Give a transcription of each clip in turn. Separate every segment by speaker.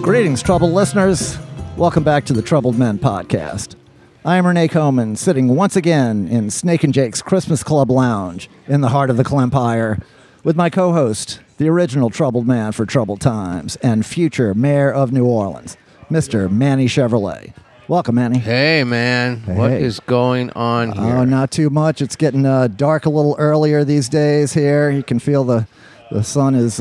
Speaker 1: Greetings, troubled listeners. Welcome back to the Troubled Men podcast. I am Renee Coman, sitting once again in Snake and Jake's Christmas Club Lounge in the heart of the Clempire with my co-host, the original troubled man for troubled times and future mayor of New Orleans, Mr. Manny Chevrolet. Welcome, Manny.
Speaker 2: Hey, man.
Speaker 1: Hey.
Speaker 2: What is going on here?
Speaker 1: Oh, not too much. It's getting dark a little earlier these days here. You can feel the sun is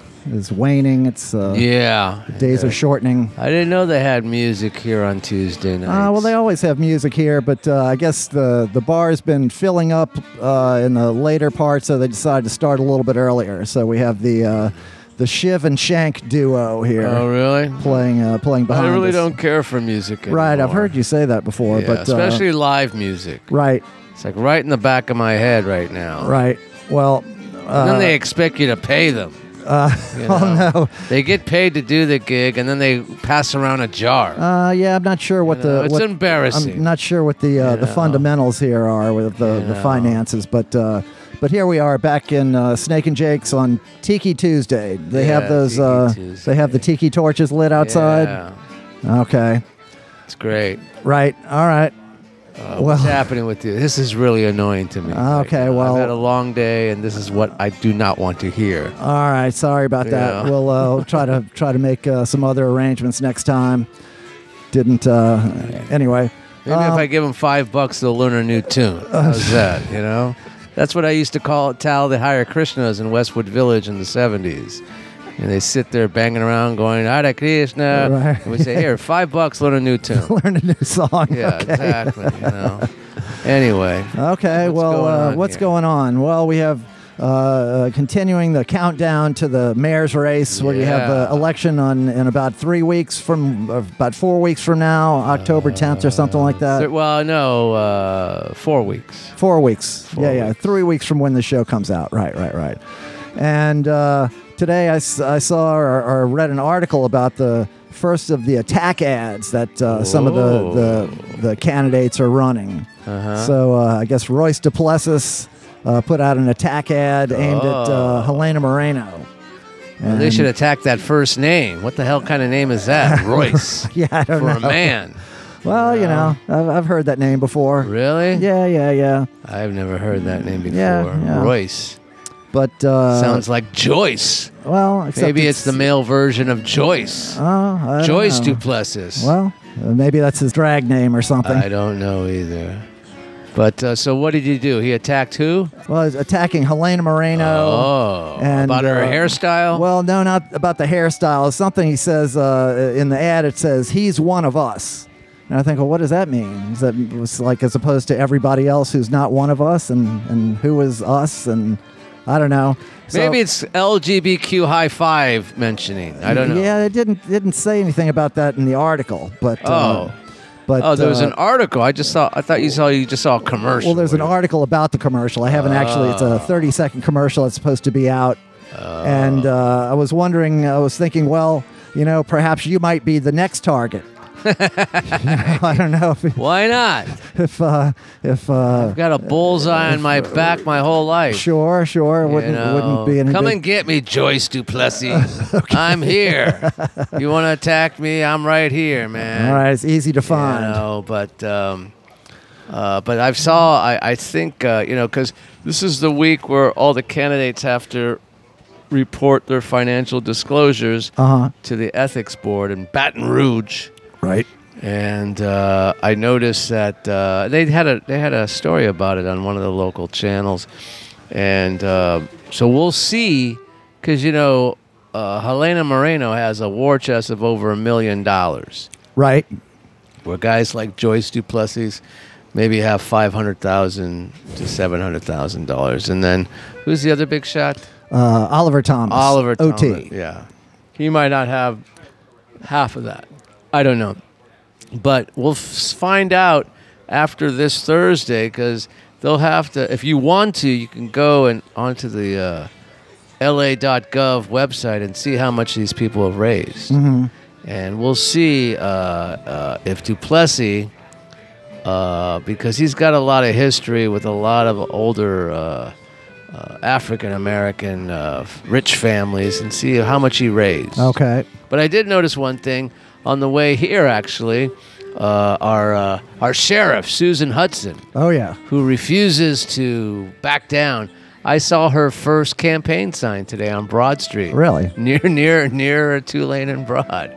Speaker 1: waning. It's
Speaker 2: yeah.
Speaker 1: the days are shortening.
Speaker 2: I didn't know they had music here on Tuesday nights.
Speaker 1: Well, they always have music here, but I guess the bar's been filling up in the later part, so they decided to start a little bit earlier. So we have the Shiv and Shank duo here.
Speaker 2: Oh, really?
Speaker 1: Playing behind
Speaker 2: I really
Speaker 1: us.
Speaker 2: don't care for music anymore.
Speaker 1: Right, I've heard you say that before,
Speaker 2: Yeah,
Speaker 1: but
Speaker 2: especially live music.
Speaker 1: right,
Speaker 2: It's like right in the back of my head right now.
Speaker 1: right. Well,
Speaker 2: And then they expect you to pay them. You know?
Speaker 1: oh no.
Speaker 2: They get paid to do the gig, and then they pass around a jar.
Speaker 1: Yeah, I'm not sure what
Speaker 2: It's embarrassing.
Speaker 1: I'm not sure what the fundamentals here are with the finances, but here we are back in Snake and Jake's on Tiki Tuesday. They have those.
Speaker 2: Tiki Tuesday.
Speaker 1: They have the tiki torches lit outside.
Speaker 2: Yeah,
Speaker 1: Okay.
Speaker 2: it's great.
Speaker 1: Right. All right.
Speaker 2: What's happening with you? This is really annoying to me.
Speaker 1: Okay,
Speaker 2: right now.
Speaker 1: well-
Speaker 2: I've had a long day, and this is what I do not want to hear.
Speaker 1: All right. Sorry about that.
Speaker 2: Yeah.
Speaker 1: We'll try to make some other arrangements next time. Didn't. Anyway.
Speaker 2: Maybe if I give them $5, they'll learn a new tune. How's that? You know, that's what I used to tell the Hare Krishnas in Westwood Village in the '70s. And they sit there banging around, going Hare Krishna.
Speaker 1: Right.
Speaker 2: And we say, "Here, $5, learn a new tune."
Speaker 1: Learn a new song.
Speaker 2: Yeah,
Speaker 1: Okay.
Speaker 2: exactly. You know. Anyway.
Speaker 1: Okay, what's going on? Well, we have continuing the countdown to the mayor's race, where you have
Speaker 2: Yeah.
Speaker 1: the election in about 3 weeks from, about 4 weeks from now, October 10th or something like that.
Speaker 2: Well, no, 4 weeks.
Speaker 1: 4 weeks.
Speaker 2: 4
Speaker 1: Yeah. 3 weeks from when the show comes out. Right. And today I saw or read an article about the first of the attack ads that some of the candidates are running.
Speaker 2: Uh-huh.
Speaker 1: So I guess Royce Duplessis put out an attack ad aimed at Helena Moreno.
Speaker 2: Well, they should attack that first name. What the hell kind of name is that? Royce.
Speaker 1: Yeah, I don't
Speaker 2: For
Speaker 1: know.
Speaker 2: a man.
Speaker 1: Well, you know, I've heard that name before.
Speaker 2: Really?
Speaker 1: Yeah.
Speaker 2: I've never heard that name before.
Speaker 1: Yeah.
Speaker 2: Royce.
Speaker 1: But
Speaker 2: Sounds like Joyce.
Speaker 1: well, except
Speaker 2: Maybe it's the male version of Joyce.
Speaker 1: I don't
Speaker 2: Joyce
Speaker 1: know.
Speaker 2: Duplessis.
Speaker 1: Well, maybe that's his drag name or something.
Speaker 2: I don't know either. But so what did he do? He attacked who?
Speaker 1: Well, he's attacking Helena Moreno.
Speaker 2: Oh,
Speaker 1: and,
Speaker 2: about her hairstyle?
Speaker 1: Well, no, not about the hairstyle. It's something he says in the ad. It says, "He's one of us." And I think, well, what does that mean? Is that was like as opposed to everybody else who's not one of us, and who is us? And I don't know. So,
Speaker 2: Maybe it's LGBTQ high five mentioning. I don't know.
Speaker 1: Yeah, it didn't say anything about that in the article, but
Speaker 2: Oh, there was an article. I thought you just saw a commercial.
Speaker 1: Well, there's an article about the commercial. I haven't actually. It's a 30-second commercial. It's supposed to be out, and I was thinking, well, you know, perhaps you might be the next target. I don't know
Speaker 2: Why not?
Speaker 1: if
Speaker 2: I've got a bullseye on my back my whole life.
Speaker 1: Sure, wouldn't be any
Speaker 2: Come
Speaker 1: big-
Speaker 2: and get me, Joyce Duplessis. I'm here. You want to attack me? I'm right here, man.
Speaker 1: All right, it's easy to find.
Speaker 2: You know, but I think you know, because this is the week where all the candidates have to report their financial disclosures to the ethics board in Baton Rouge.
Speaker 1: Right.
Speaker 2: And I noticed that they had a story about it on one of the local channels, and so we'll see, because you know Helena Moreno has a war chest of over $1 million,
Speaker 1: Right.
Speaker 2: where guys like Joyce Duplessis maybe have $500,000 to $700,000, and then who's the other big shot?
Speaker 1: Oliver Thomas.
Speaker 2: Oliver Thomas.
Speaker 1: OT.
Speaker 2: Yeah, he might not have half of that. I don't know. But we'll find out after this Thursday, because they'll have to, if you want to, you can go and onto the LA.gov website and see how much these people have raised.
Speaker 1: Mm-hmm.
Speaker 2: And we'll see if Duplessis, because he's got a lot of history with a lot of older African American rich families and see how much he raised.
Speaker 1: Okay.
Speaker 2: But I did notice one thing on the way here. Actually, our sheriff Susan Hudson,
Speaker 1: Oh yeah.
Speaker 2: who refuses to back down. I saw her first campaign sign today on Broad Street.
Speaker 1: Really?
Speaker 2: Near Tulane and Broad.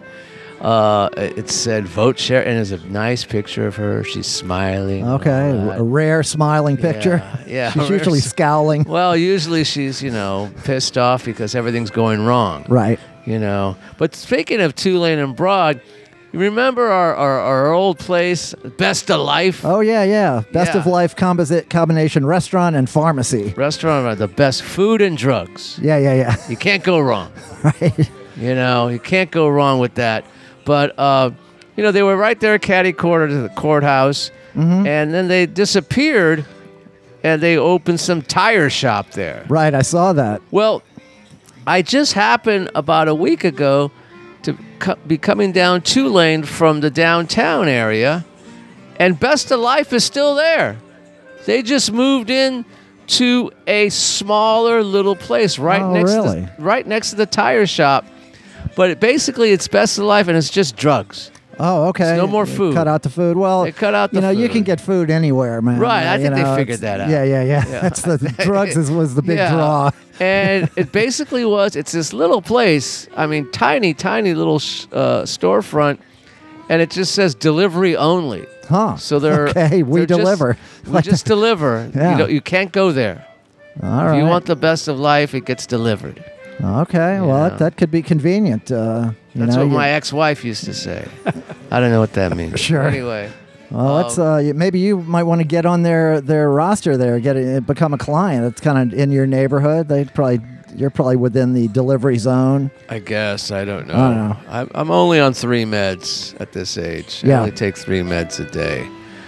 Speaker 2: It said "Vote Sheriff," and there's a nice picture of her. She's smiling.
Speaker 1: Okay. A rare smiling picture.
Speaker 2: Yeah.
Speaker 1: She's
Speaker 2: rare
Speaker 1: usually scowling.
Speaker 2: Well, usually she's pissed off because everything's going wrong.
Speaker 1: Right.
Speaker 2: But speaking of Tulane and Broad, you remember our old place, Best of Life?
Speaker 1: Oh yeah. Best of
Speaker 2: Yeah.
Speaker 1: Life combination restaurant and pharmacy.
Speaker 2: Restaurant, the best food and drugs.
Speaker 1: Yeah.
Speaker 2: You can't go wrong.
Speaker 1: Right.
Speaker 2: You can't go wrong with that. But, they were right there catty corner to the courthouse, and then they disappeared, and they opened some tire shop there.
Speaker 1: Right. I saw that.
Speaker 2: Well, I just happened about a week ago to be coming down Tulane from the downtown area, and Best of Life is still there. They just moved in to a smaller little place right next to the tire shop. But basically, it's Best of Life, and it's just drugs.
Speaker 1: Oh, okay.
Speaker 2: There's no more food.
Speaker 1: Cut out the food. Well,
Speaker 2: They cut out the
Speaker 1: you
Speaker 2: food.
Speaker 1: can get food anywhere, man.
Speaker 2: Right, I think they
Speaker 1: it's-
Speaker 2: figured that out.
Speaker 1: Yeah. That's the drugs was the big draw.
Speaker 2: And it basically it's this little place, tiny little storefront, and it just says delivery only.
Speaker 1: Huh.
Speaker 2: So they're
Speaker 1: okay. We
Speaker 2: they're
Speaker 1: deliver.
Speaker 2: We just deliver.
Speaker 1: Yeah.
Speaker 2: You can't go there.
Speaker 1: All
Speaker 2: If
Speaker 1: right.
Speaker 2: you want the Best of Life, it gets delivered.
Speaker 1: Okay. Well,
Speaker 2: Yeah.
Speaker 1: that could be convenient.
Speaker 2: That's what my ex-wife used to say. I don't know what that means.
Speaker 1: Sure.
Speaker 2: Anyway.
Speaker 1: Well, let's. Maybe you might want to get on their roster there, become a client. It's kind of in your neighborhood. You're probably within the delivery zone.
Speaker 2: I guess. I don't know.
Speaker 1: I don't know.
Speaker 2: I'm only on 3 meds at this age.
Speaker 1: Yeah.
Speaker 2: I only take 3 meds a day.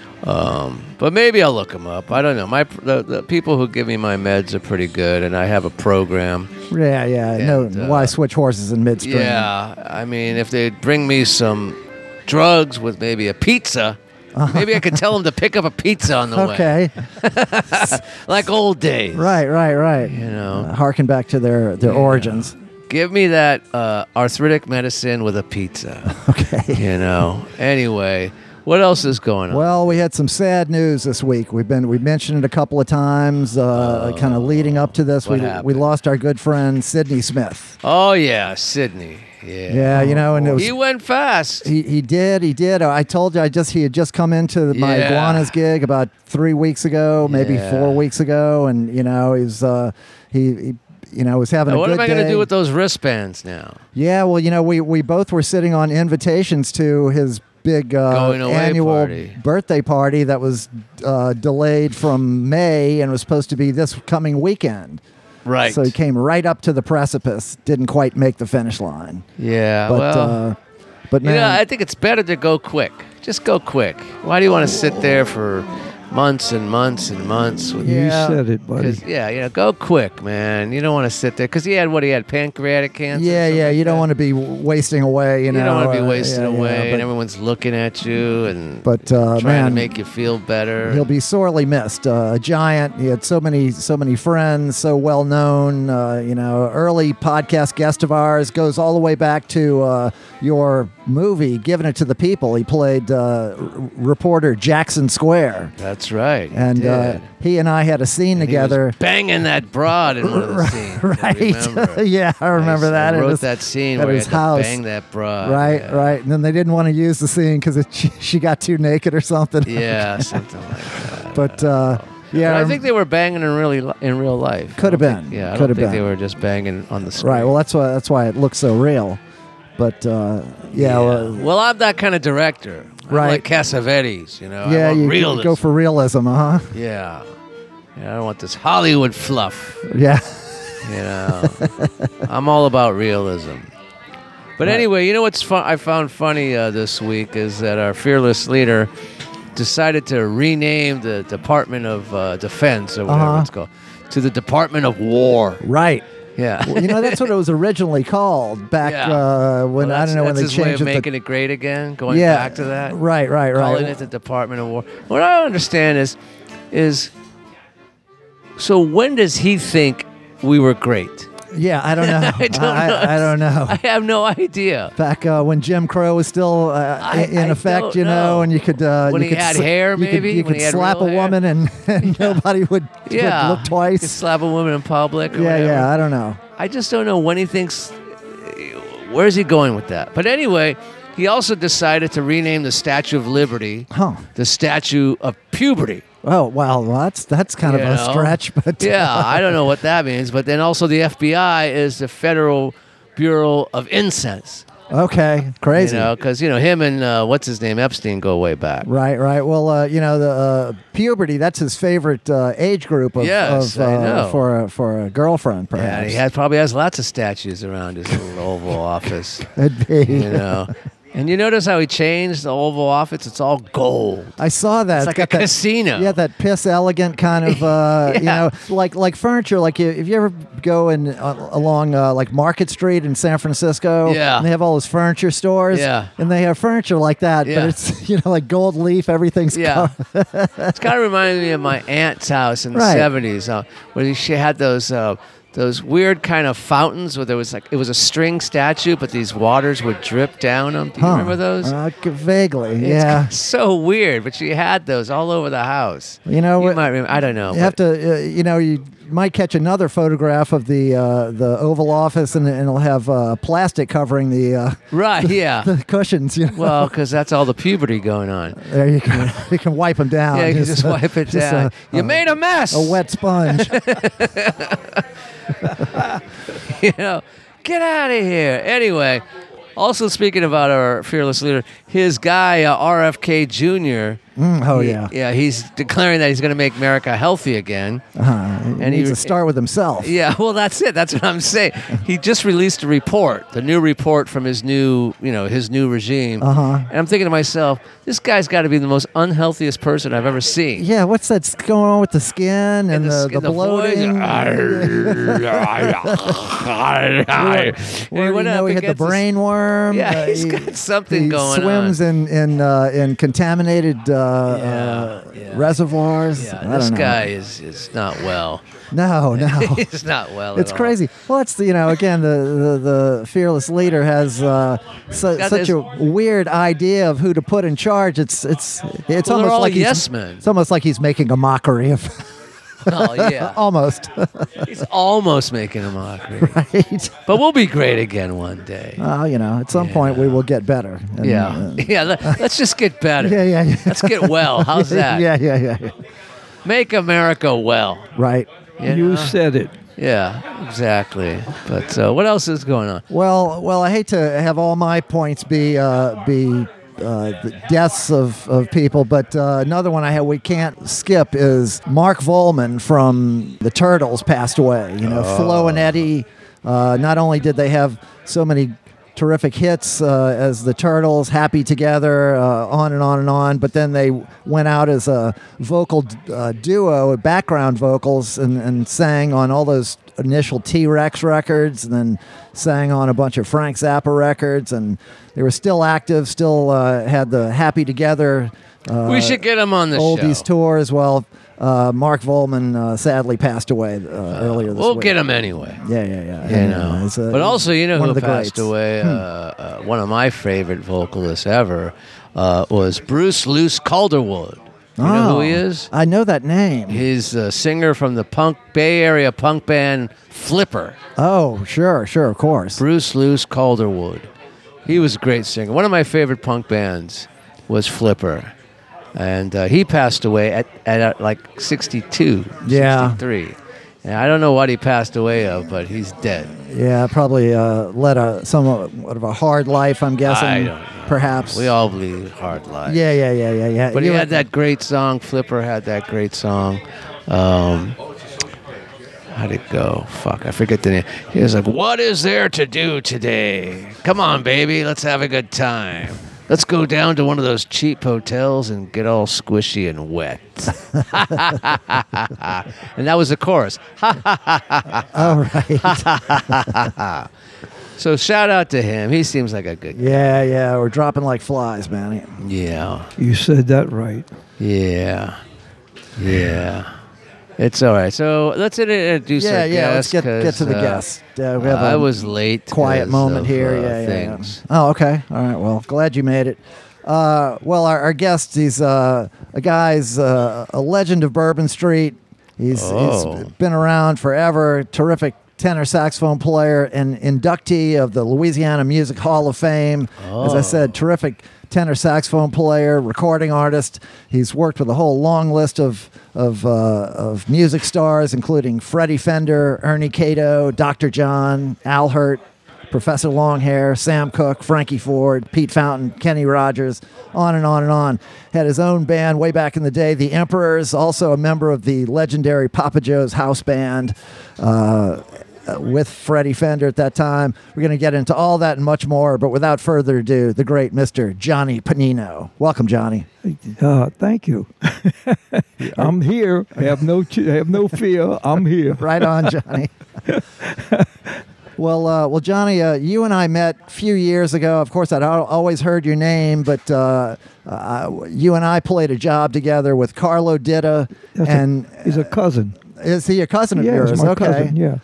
Speaker 2: But maybe I'll look them up. I don't know. The people who give me my meds are pretty good, and I have a program.
Speaker 1: Yeah. No, why switch horses in midstream?
Speaker 2: Yeah. If they bring me some drugs with maybe a pizza, maybe I could tell them to pick up a pizza on the way.
Speaker 1: Okay.
Speaker 2: Like old days.
Speaker 1: Right. Harken back to their origins.
Speaker 2: Give me that arthritic medicine with a pizza.
Speaker 1: Okay.
Speaker 2: Anyway, what else is going on?
Speaker 1: Well, we had some sad news this week. We mentioned it a couple of times, kind of leading up to this.
Speaker 2: What
Speaker 1: We
Speaker 2: happened?
Speaker 1: lost our good friend Sidney Smith.
Speaker 2: Oh yeah, Sydney.
Speaker 1: Yeah,
Speaker 2: Yeah.
Speaker 1: and it was
Speaker 2: He went fast.
Speaker 1: He did. I told you he had just come into my
Speaker 2: Yeah.
Speaker 1: iguanas gig about 3 weeks ago, maybe
Speaker 2: Yeah.
Speaker 1: 4 weeks ago, and he was having
Speaker 2: Now,
Speaker 1: a
Speaker 2: what
Speaker 1: good
Speaker 2: am I
Speaker 1: day.
Speaker 2: going to do with those wristbands now?
Speaker 1: Yeah, well, we both were sitting on invitations to his big
Speaker 2: Going away
Speaker 1: annual
Speaker 2: party.
Speaker 1: birthday party that was delayed from May and was supposed to be this coming weekend.
Speaker 2: Right.
Speaker 1: So he came right up to the precipice, didn't quite make the finish line.
Speaker 2: Yeah.
Speaker 1: But man,
Speaker 2: I think it's better to go quick. Just go quick. Why do you want to sit there for months and months and months?
Speaker 1: Yeah.
Speaker 3: You said it, buddy.
Speaker 2: Go quick, man. You don't want to sit there because he had pancreatic cancer.
Speaker 1: Yeah. You don't want to be wasting away. You
Speaker 2: You
Speaker 1: know,
Speaker 2: don't want to be wasting
Speaker 1: yeah,
Speaker 2: away, and
Speaker 1: but
Speaker 2: everyone's looking at you and
Speaker 1: But,
Speaker 2: trying to
Speaker 1: man,
Speaker 2: make you feel better.
Speaker 1: he'll be sorely missed. A giant. He had so many friends, so well known. Early podcast guest of ours, goes all the way back to your movie, Giving It to the People. He played reporter Jackson Square.
Speaker 2: That's right. he
Speaker 1: And
Speaker 2: did.
Speaker 1: he and I had a scene
Speaker 2: And he
Speaker 1: together.
Speaker 2: was banging that broad in one of the scenes. I
Speaker 1: Right.
Speaker 2: remember.
Speaker 1: Yeah, I remember that.
Speaker 2: I
Speaker 1: It
Speaker 2: wrote
Speaker 1: was
Speaker 2: that scene
Speaker 1: at
Speaker 2: where he
Speaker 1: his
Speaker 2: had to
Speaker 1: house.
Speaker 2: bang that broad.
Speaker 1: Right,
Speaker 2: yeah.
Speaker 1: right. And then they didn't want to use the scene because she got too naked or something.
Speaker 2: Yeah, something like that.
Speaker 1: But
Speaker 2: But I think they were banging in real life.
Speaker 1: Could have
Speaker 2: I don't
Speaker 1: been.
Speaker 2: think- Yeah, I
Speaker 1: Could
Speaker 2: don't
Speaker 1: have
Speaker 2: think
Speaker 1: been.
Speaker 2: they were just banging on the screen.
Speaker 1: right. Well, that's why it looks so real. But
Speaker 2: Well, I'm that kind of director. I'm
Speaker 1: Right.
Speaker 2: like Cassavetes, I
Speaker 1: yeah,
Speaker 2: want
Speaker 1: you
Speaker 2: realism.
Speaker 1: go for realism, huh?
Speaker 2: Yeah. I don't want this Hollywood fluff.
Speaker 1: Yeah.
Speaker 2: I'm all about realism. But anyway, what's I found funny this week is that our fearless leader decided to rename the Department of Defense or whatever it's called to the Department of War.
Speaker 1: Right.
Speaker 2: Yeah.
Speaker 1: Well, that's what it was originally called back when I don't know when they
Speaker 2: that's his way
Speaker 1: changed
Speaker 2: of
Speaker 1: it.
Speaker 2: making it great again, going
Speaker 1: yeah,
Speaker 2: back to that.
Speaker 1: Right.
Speaker 2: Calling it the Department of War. What I don't understand is So when does he think we were great?
Speaker 1: Yeah, I don't know. I don't know.
Speaker 2: I have no idea.
Speaker 1: Back when Jim Crow was still in effect,
Speaker 2: don't know.
Speaker 1: and you could
Speaker 2: When
Speaker 1: you
Speaker 2: he
Speaker 1: could
Speaker 2: had
Speaker 1: sl-
Speaker 2: hair,
Speaker 1: you
Speaker 2: maybe?
Speaker 1: could, you
Speaker 2: When
Speaker 1: could
Speaker 2: he had
Speaker 1: slap a
Speaker 2: real hair?
Speaker 1: woman and nobody would look
Speaker 2: You
Speaker 1: twice.
Speaker 2: slap a woman in public. Or
Speaker 1: Yeah,
Speaker 2: whatever.
Speaker 1: yeah, I don't know.
Speaker 2: I just don't know when he thinks. Where's he going with that? But anyway, he also decided to rename the Statue of Liberty the Statue of Puberty.
Speaker 1: Oh, well, that's kind of
Speaker 2: You
Speaker 1: a
Speaker 2: know?
Speaker 1: stretch, but
Speaker 2: Yeah, I don't know what that means. But then also the FBI is the Federal Bureau of Incense.
Speaker 1: okay, crazy.
Speaker 2: Because him and what's his name, Epstein, go way back.
Speaker 1: Right. Well, the puberty, that's his favorite age group of,
Speaker 2: Yes, I know.
Speaker 1: for a girlfriend,
Speaker 2: Yeah,
Speaker 1: perhaps.
Speaker 2: and he probably has lots of statues around his little Oval Office.
Speaker 1: It'd be.
Speaker 2: And you notice how he changed the Oval Office? It's all gold.
Speaker 1: I saw that.
Speaker 2: It's like
Speaker 1: got
Speaker 2: a
Speaker 1: that,
Speaker 2: casino.
Speaker 1: Yeah, that piss elegant kind of,
Speaker 2: Yeah.
Speaker 1: like furniture. Like if you ever go along like Market Street in San Francisco,
Speaker 2: Yeah.
Speaker 1: and they have all those furniture stores,
Speaker 2: Yeah.
Speaker 1: and they have furniture like that,
Speaker 2: Yeah.
Speaker 1: but it's like gold leaf, everything's
Speaker 2: Yeah, it's kind of reminded me of my aunt's house in the
Speaker 1: Right.
Speaker 2: 70s, where she had those weird kind of fountains where there was it was a string statue, but these waters would drip down them. Do you remember those?
Speaker 1: Vaguely,
Speaker 2: It's
Speaker 1: yeah.
Speaker 2: so weird, but she had those all over the house.
Speaker 1: You know
Speaker 2: You
Speaker 1: what?
Speaker 2: might remember. I don't know.
Speaker 1: You have to, you might catch another photograph of the Oval Office, and it'll have plastic covering the
Speaker 2: Right? Yeah.
Speaker 1: the cushions.
Speaker 2: Well, because that's all the puberty going on.
Speaker 1: There you go. You can wipe them down.
Speaker 2: Yeah, you can just wipe it
Speaker 1: just
Speaker 2: down. You made a mess.
Speaker 1: a wet sponge.
Speaker 2: Get out of here. Anyway, also speaking about our fearless leader, his guy RFK Jr.
Speaker 1: Yeah.
Speaker 2: He's declaring that he's going to make America healthy again.
Speaker 1: He needs to start with himself.
Speaker 2: Yeah, well, that's it. That's what I'm saying. He just released a report, the new report from his new regime. And I'm thinking to myself, this guy's got to be the most unhealthiest person I've ever seen.
Speaker 1: Yeah, what's that going on with the skin and the bloating? We know he had the brain worm.
Speaker 2: Yeah, he's got something
Speaker 1: he
Speaker 2: going
Speaker 1: swims
Speaker 2: on.
Speaker 1: in contaminated
Speaker 2: Yeah.
Speaker 1: reservoirs.
Speaker 2: Yeah,
Speaker 1: I don't
Speaker 2: this
Speaker 1: know.
Speaker 2: guy is not well.
Speaker 1: No.
Speaker 2: He's not well.
Speaker 1: It's
Speaker 2: at all.
Speaker 1: crazy. Well, that's again the fearless leader has such a weird idea of who to put in charge. It's
Speaker 2: Well,
Speaker 1: almost
Speaker 2: they're all
Speaker 1: like
Speaker 2: yes men.
Speaker 1: It's almost like he's making a mockery of
Speaker 2: Oh yeah,
Speaker 1: almost
Speaker 2: he's almost making a mockery.
Speaker 1: right.
Speaker 2: But we'll be great again one day.
Speaker 1: At some point we will get better. And,
Speaker 2: Yeah. Let's just get better.
Speaker 1: Yeah.
Speaker 2: Let's get well. How's that?
Speaker 1: Yeah.
Speaker 2: Make America well.
Speaker 1: Right.
Speaker 3: You
Speaker 2: know?
Speaker 3: said it.
Speaker 2: Yeah, exactly. But what else is going on?
Speaker 1: Well, I hate to have all my points be the deaths of people, but another one we can't skip is Mark Volman from the Turtles passed away. Flo and Eddie. Not only did they have so many terrific hits as the Turtles, Happy Together, on and on and on, but then they went out as a vocal duo, background vocals, and sang on all those initial T-Rex records, and then sang on a bunch of Frank Zappa records, and they were still active, still had the Happy Together
Speaker 2: We should get him on the
Speaker 1: oldies
Speaker 2: show.
Speaker 1: tour as well. Mark Volman sadly passed away earlier this week.
Speaker 2: We'll get him anyway.
Speaker 1: Yeah. It's,
Speaker 2: But also,
Speaker 1: one
Speaker 2: who
Speaker 1: of the
Speaker 2: passed
Speaker 1: greats.
Speaker 2: away? One of my favorite vocalists ever was Bruce Luce Calderwood. You know who he is?
Speaker 1: I know that name.
Speaker 2: He's a singer from the Bay Area punk band Flipper.
Speaker 1: Oh, sure, of course.
Speaker 2: Bruce Luce Calderwood. He was a great singer. One of my favorite punk bands was Flipper. And he passed away at like 62,
Speaker 1: Yeah.
Speaker 2: 63. And I don't know what he passed away of, but he's dead.
Speaker 1: Yeah, probably led somewhat of a hard life, I'm guessing.
Speaker 2: I don't know.
Speaker 1: Perhaps.
Speaker 2: We all lead hard lives.
Speaker 1: Yeah.
Speaker 2: But he had that great song. Flipper had that great song. How'd it go? Fuck, I forget the name. He was like, "What is there to do today? Come on, baby, let's have a good time. Let's go down to one of those cheap hotels and get all squishy and wet." And that was the chorus.
Speaker 1: All right.
Speaker 2: So shout out to him. He seems like a good guy.
Speaker 1: Yeah. We're dropping like flies, man.
Speaker 2: Yeah.
Speaker 3: You said that right.
Speaker 2: Yeah. It's all right. So let's introduce our
Speaker 1: Yeah. Let's
Speaker 2: guest.
Speaker 1: get to the
Speaker 2: 'cause,
Speaker 1: guest. We have
Speaker 2: I
Speaker 1: a
Speaker 2: was late.
Speaker 1: quiet
Speaker 2: 'cause
Speaker 1: moment
Speaker 2: of,
Speaker 1: here. Yeah.
Speaker 2: things.
Speaker 1: Oh, okay. All right. Well, glad you made it. Well, our guest, he's a guy's a legend of Bourbon Street. He's been around forever. Terrific tenor saxophone player and inductee of the Louisiana Music Hall of Fame. As I said, terrific tenor saxophone player, recording artist. He's worked with a whole long list of music stars, including Freddie Fender, Ernie Cato, Dr. John, Al Hurt, Professor Longhair, Sam Cooke, Frankie Ford, Pete Fountain, Kenny Rogers, on and on and on. Had his own band way back in the day, The Emperors, also a member of the legendary Papa Joe's house band with Freddie Fender at that time. We're going to get into all that and much more, but without further ado, the great Mr. Johnny Panino. Welcome, Johnny.
Speaker 3: Thank you. I'm here. Have no fear. I'm here.
Speaker 1: Right on, Johnny. Well, Johnny, you and I met a few years ago. Of course, I'd always heard your name, but you and I played a job together with Carlo Ditta,
Speaker 3: He's a cousin.
Speaker 1: Is he a cousin of
Speaker 3: Yeah,
Speaker 1: yours?
Speaker 3: he's my
Speaker 1: Okay.
Speaker 3: cousin, yeah.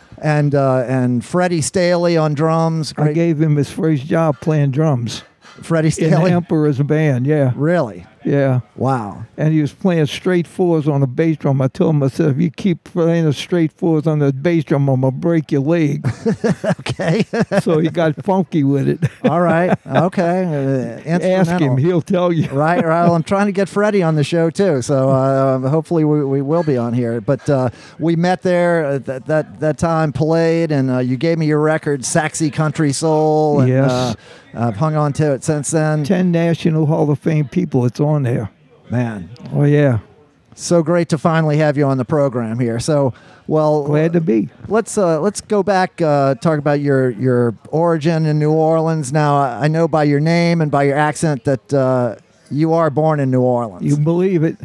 Speaker 1: And Freddie Staley on drums.
Speaker 3: I gave him his first job playing drums
Speaker 1: Freddie
Speaker 3: in the
Speaker 1: Staley.
Speaker 3: Emperor's band. Yeah,
Speaker 1: Really?
Speaker 3: yeah.
Speaker 1: Wow.
Speaker 3: And he was playing straight fours on the bass drum. I told him, I said, if you keep playing the straight fours on the bass drum, I'm gonna break your leg.
Speaker 1: Okay.
Speaker 3: So he got funky with it.
Speaker 1: All right. Okay.
Speaker 3: Ask
Speaker 1: Instrumental.
Speaker 3: him; he'll tell you.
Speaker 1: Right. Well, I'm trying to get Freddie on the show too, so hopefully we will be on here. But we met there at that time, played, and you gave me your record, Saxy Country Soul. And,
Speaker 3: Yes.
Speaker 1: I've hung on to it since then.
Speaker 3: 10 National Hall of Fame people. It's on there.
Speaker 1: Man,
Speaker 3: Oh yeah,
Speaker 1: so great to finally have you on the program here. So, well,
Speaker 3: glad to be.
Speaker 1: let's go back, talk about your origin in New Orleans. Now, I know by your name and by your accent that you are born in New Orleans.
Speaker 3: You believe it?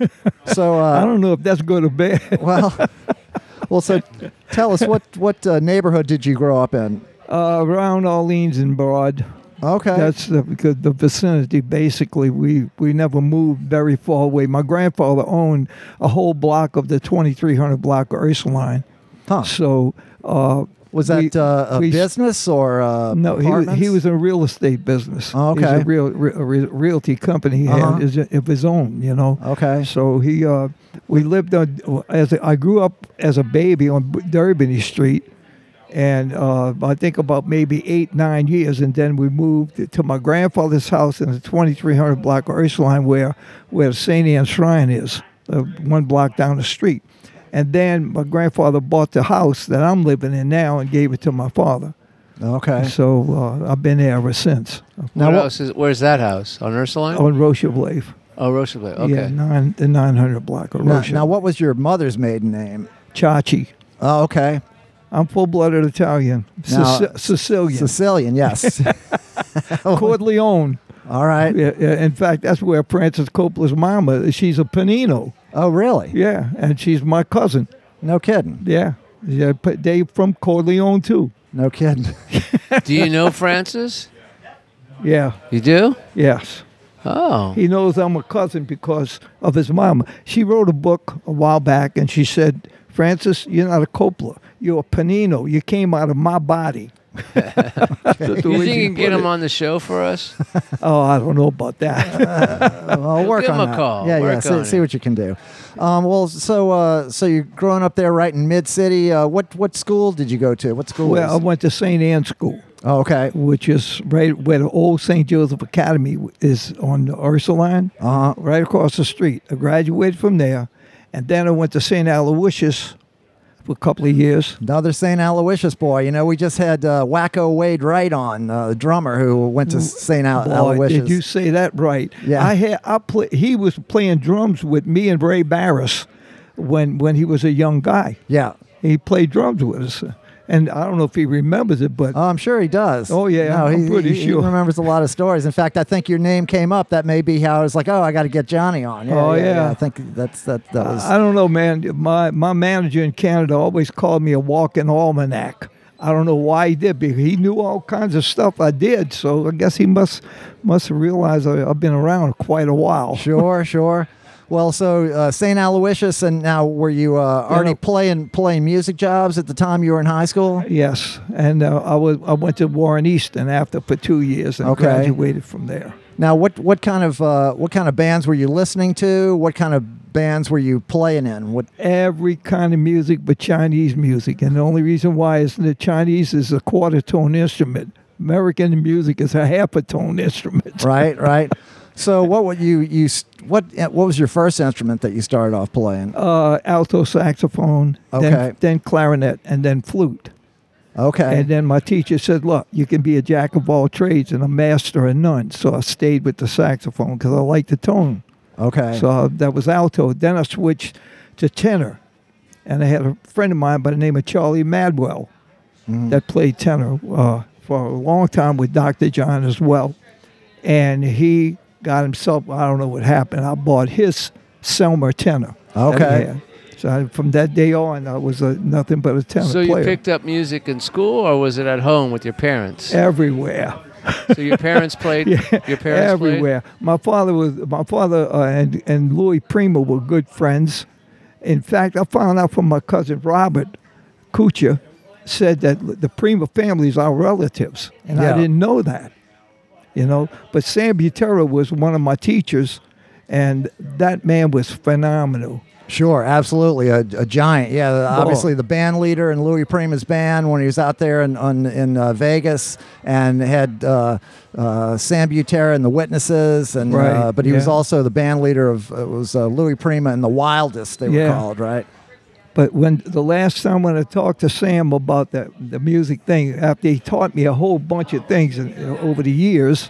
Speaker 1: So
Speaker 3: I don't know if that's good or bad.
Speaker 1: well, so tell us what neighborhood did you grow up in?
Speaker 3: Around Orleans and Broad.
Speaker 1: Okay.
Speaker 3: That's because the vicinity. Basically, we never moved very far away. My grandfather owned a whole block of the 2300 block of Ursuline.
Speaker 1: Huh.
Speaker 3: So
Speaker 1: Was that a business or
Speaker 3: no? He
Speaker 1: apartments?
Speaker 3: was in real estate business.
Speaker 1: Oh, okay.
Speaker 3: He was a realty company he
Speaker 1: Uh-huh.
Speaker 3: had of his own. You know.
Speaker 1: Okay.
Speaker 3: So we lived on I grew up as a baby on Durbany Street. And I think about maybe 8-9 years, and then we moved to my grandfather's house in the 2300 block of Ursuline, where St. Anne's Shrine is, one block down the street. And then my grandfather bought the house that I'm living in now and gave it to my father.
Speaker 1: Okay.
Speaker 3: So I've been there ever since.
Speaker 1: Now,
Speaker 2: Where's that house? On Ursuline?
Speaker 3: On Rocheville.
Speaker 2: Oh, Rocheville. Okay.
Speaker 3: Yeah, the 900 block of
Speaker 1: now,
Speaker 3: Rocheville.
Speaker 1: what was your mother's maiden name?
Speaker 3: Chachi.
Speaker 1: Oh, okay.
Speaker 3: I'm full-blooded Italian.
Speaker 1: Now,
Speaker 3: Sicilian.
Speaker 1: Sicilian, yes.
Speaker 3: Corleone.
Speaker 1: All right.
Speaker 3: Yeah, in fact, that's where Francis Coppola's mama is. She's a Panino.
Speaker 1: Oh, really?
Speaker 3: Yeah, and she's my cousin.
Speaker 1: No kidding.
Speaker 3: Yeah, they from Corleone too.
Speaker 1: No kidding.
Speaker 2: Do you know Francis?
Speaker 3: Yeah,
Speaker 2: You do?
Speaker 3: yes.
Speaker 2: Oh.
Speaker 3: He knows I'm a cousin because of his mama. She wrote a book a while back, and she said, "Francis, you're not a Coppola. You're a Panino. You came out of my body." That's the
Speaker 2: You
Speaker 3: way
Speaker 2: think
Speaker 3: she
Speaker 2: you can
Speaker 3: put
Speaker 2: get him
Speaker 3: it.
Speaker 2: on the show for us?
Speaker 3: Oh, I don't know about that.
Speaker 1: I'll work
Speaker 2: give
Speaker 1: on
Speaker 2: him a
Speaker 1: that.
Speaker 2: call.
Speaker 1: Yeah,
Speaker 2: Work on
Speaker 1: see
Speaker 2: it.
Speaker 1: what you can do. Well, so you're growing up there, right in Mid City. What school did you go to? What school?
Speaker 3: Well, I
Speaker 1: was?
Speaker 3: went to St. Anne's School,
Speaker 1: Oh, okay.
Speaker 3: which is right where the old St. Joseph Academy is on the Ursuline. Right across the street. I graduated from there, and then I went to St. Aloysius for a couple of years.
Speaker 1: Another St. Aloysius boy. You know, we just had Wacko Wade Wright on, the drummer who went to St.
Speaker 3: Boy,
Speaker 1: Aloysius.
Speaker 3: did you say that right?
Speaker 1: Yeah.
Speaker 3: He was playing drums with me and Ray Barris when he was a young guy.
Speaker 1: Yeah.
Speaker 3: He played drums with us. And I don't know if he remembers it, but
Speaker 1: Oh, I'm sure he does.
Speaker 3: Oh, yeah,
Speaker 1: No,
Speaker 3: I'm pretty
Speaker 1: he
Speaker 3: sure.
Speaker 1: remembers a lot of stories. In fact, I think your name came up. That may be how I was like, oh, I got to get Johnny on.
Speaker 3: Oh, yeah.
Speaker 1: I think that was.
Speaker 3: I don't know, man. My manager in Canada always called me a walking almanac. I don't know why he did, because he knew all kinds of stuff I did. So I guess he must have realized I've been around quite a while.
Speaker 1: Sure. Well, so St. Aloysius, and now were you already playing music jobs at the time you were in high school?
Speaker 3: Yes, and I went to Warren Easton after for 2 years and
Speaker 1: Okay.
Speaker 3: graduated from there.
Speaker 1: Now, what kind of bands were you listening to? What kind of bands were you playing in? What?
Speaker 3: Every kind of music but Chinese music, and the only reason why is the Chinese is a quarter tone instrument. American music is a half a tone instrument.
Speaker 1: Right, right. So, what would what was your first instrument that you started off playing?
Speaker 3: Alto saxophone,
Speaker 1: Okay.
Speaker 3: then clarinet, and then flute.
Speaker 1: Okay.
Speaker 3: And then my teacher said, look, you can be a jack of all trades and a master of none. So I stayed with the saxophone because I liked the tone.
Speaker 1: Okay.
Speaker 3: So that was alto. Then I switched to tenor. And I had a friend of mine by the name of Charlie Madwell that played tenor for a long time with Dr. John as well. And he got himself, I don't know what happened, I bought his Selmer tenor. that he
Speaker 1: Okay.
Speaker 3: had. So from that day on, I was nothing but a tenor
Speaker 2: So you
Speaker 3: player.
Speaker 2: picked up music in school, or was it at home with your parents?
Speaker 3: Everywhere.
Speaker 2: So your parents played. Your parents
Speaker 3: Everywhere. My father and Louis Prima were good friends. In fact, I found out from my cousin Robert Kucha said that the Prima families are relatives, and
Speaker 1: Yeah.
Speaker 3: I didn't know that. But Sam Butera was one of my teachers, and that man was phenomenal.
Speaker 1: Sure, absolutely, a giant. Yeah, obviously the band leader in Louis Prima's band when he was out there in Vegas, and had Sam Butera and the Witnesses, and
Speaker 3: Right,
Speaker 1: but he was
Speaker 3: yeah.
Speaker 1: also the band leader of Louis Prima and the Wildest, they were
Speaker 3: Yeah.
Speaker 1: called, right?
Speaker 3: But when the last time when I talked to Sam about the music thing, after he taught me a whole bunch of things over the years,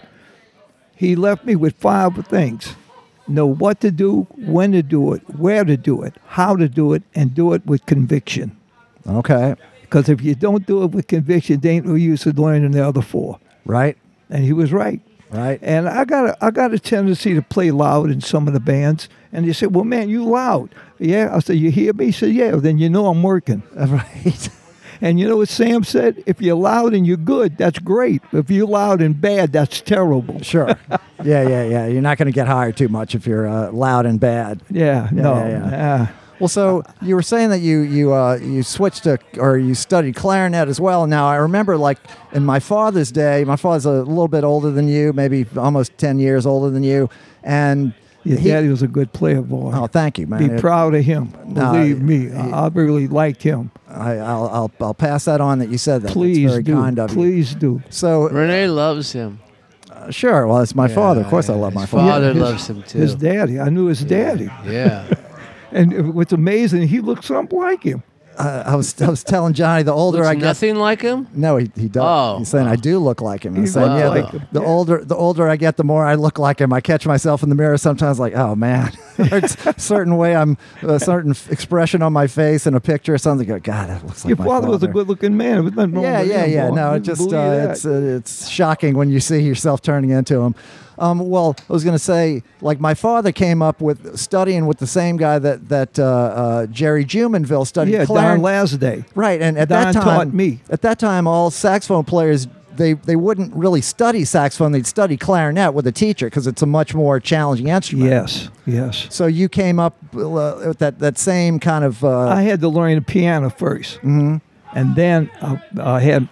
Speaker 3: he left me with 5 things. Know what to do, when to do it, where to do it, how to do it, and do it with conviction.
Speaker 1: Okay,
Speaker 3: Because if you don't do it with conviction, there ain't no use of learning the other 4.
Speaker 1: right,
Speaker 3: And he was right.
Speaker 1: right.
Speaker 3: And I got a tendency to play loud in some of the bands. And they said, well, man, you loud. Yeah. I said, you hear me? He said, yeah. Then you know I'm working.
Speaker 1: Right.
Speaker 3: And you know what Sam said? If you're loud and you're good, that's great. If you're loud and bad, that's terrible.
Speaker 1: Sure. Yeah. You're not going to get hired too much if you're loud and bad.
Speaker 3: Yeah, no.
Speaker 1: Well, so you were saying that you switched to, or you studied clarinet as well. Now, I remember, like, in my father's day, my father's a little bit older than you, maybe almost 10 years older than you, and
Speaker 3: Your daddy was a good player, boy.
Speaker 1: oh, thank you, man.
Speaker 3: Be proud of him.
Speaker 1: No,
Speaker 3: Believe me, I really liked him.
Speaker 1: I'll pass that on that you said that.
Speaker 3: Please
Speaker 1: That's very
Speaker 3: do.
Speaker 1: kind of you.
Speaker 3: Please do.
Speaker 1: So,
Speaker 2: Renee loves him.
Speaker 1: sure. Well, it's my father. Of course, I love my
Speaker 2: His
Speaker 1: father.
Speaker 2: father
Speaker 3: His-
Speaker 2: loves him too.
Speaker 3: His daddy. I knew his daddy.
Speaker 2: Yeah.
Speaker 3: And what's amazing, he looks something like him.
Speaker 1: I was telling Johnny, the older
Speaker 2: Looks
Speaker 1: I get,
Speaker 2: nothing like him.
Speaker 1: no, he does.
Speaker 2: Oh.
Speaker 1: He's saying I do look like him. He's
Speaker 3: You
Speaker 1: saying,
Speaker 3: look
Speaker 1: yeah,
Speaker 3: like
Speaker 1: the,
Speaker 3: him.
Speaker 1: the older I get, the more I look like him. I catch myself in the mirror sometimes, like, oh man, it's a certain way a certain expression on my face in a picture or something. God, that looks like
Speaker 3: Your
Speaker 1: my
Speaker 3: father was a good-looking man. There was nothing wrong
Speaker 1: Yeah,
Speaker 3: with him,
Speaker 1: yeah.
Speaker 3: boy.
Speaker 1: No,
Speaker 3: You
Speaker 1: it just
Speaker 3: believe that.
Speaker 1: it's shocking when you see yourself turning into him. Well, I was going to say, like, my father came up with studying with the same guy that Jerry Jumanville studied.
Speaker 3: Yeah,
Speaker 1: clarinet.
Speaker 3: Don Lasday.
Speaker 1: Right, and at
Speaker 3: Don
Speaker 1: that time,
Speaker 3: taught me.
Speaker 1: At that time, all saxophone players they wouldn't really study saxophone; they'd study clarinet with a teacher because it's a much more challenging instrument.
Speaker 3: Yes.
Speaker 1: So you came up with that same kind of.
Speaker 3: I had to learn the piano 1st, and then I had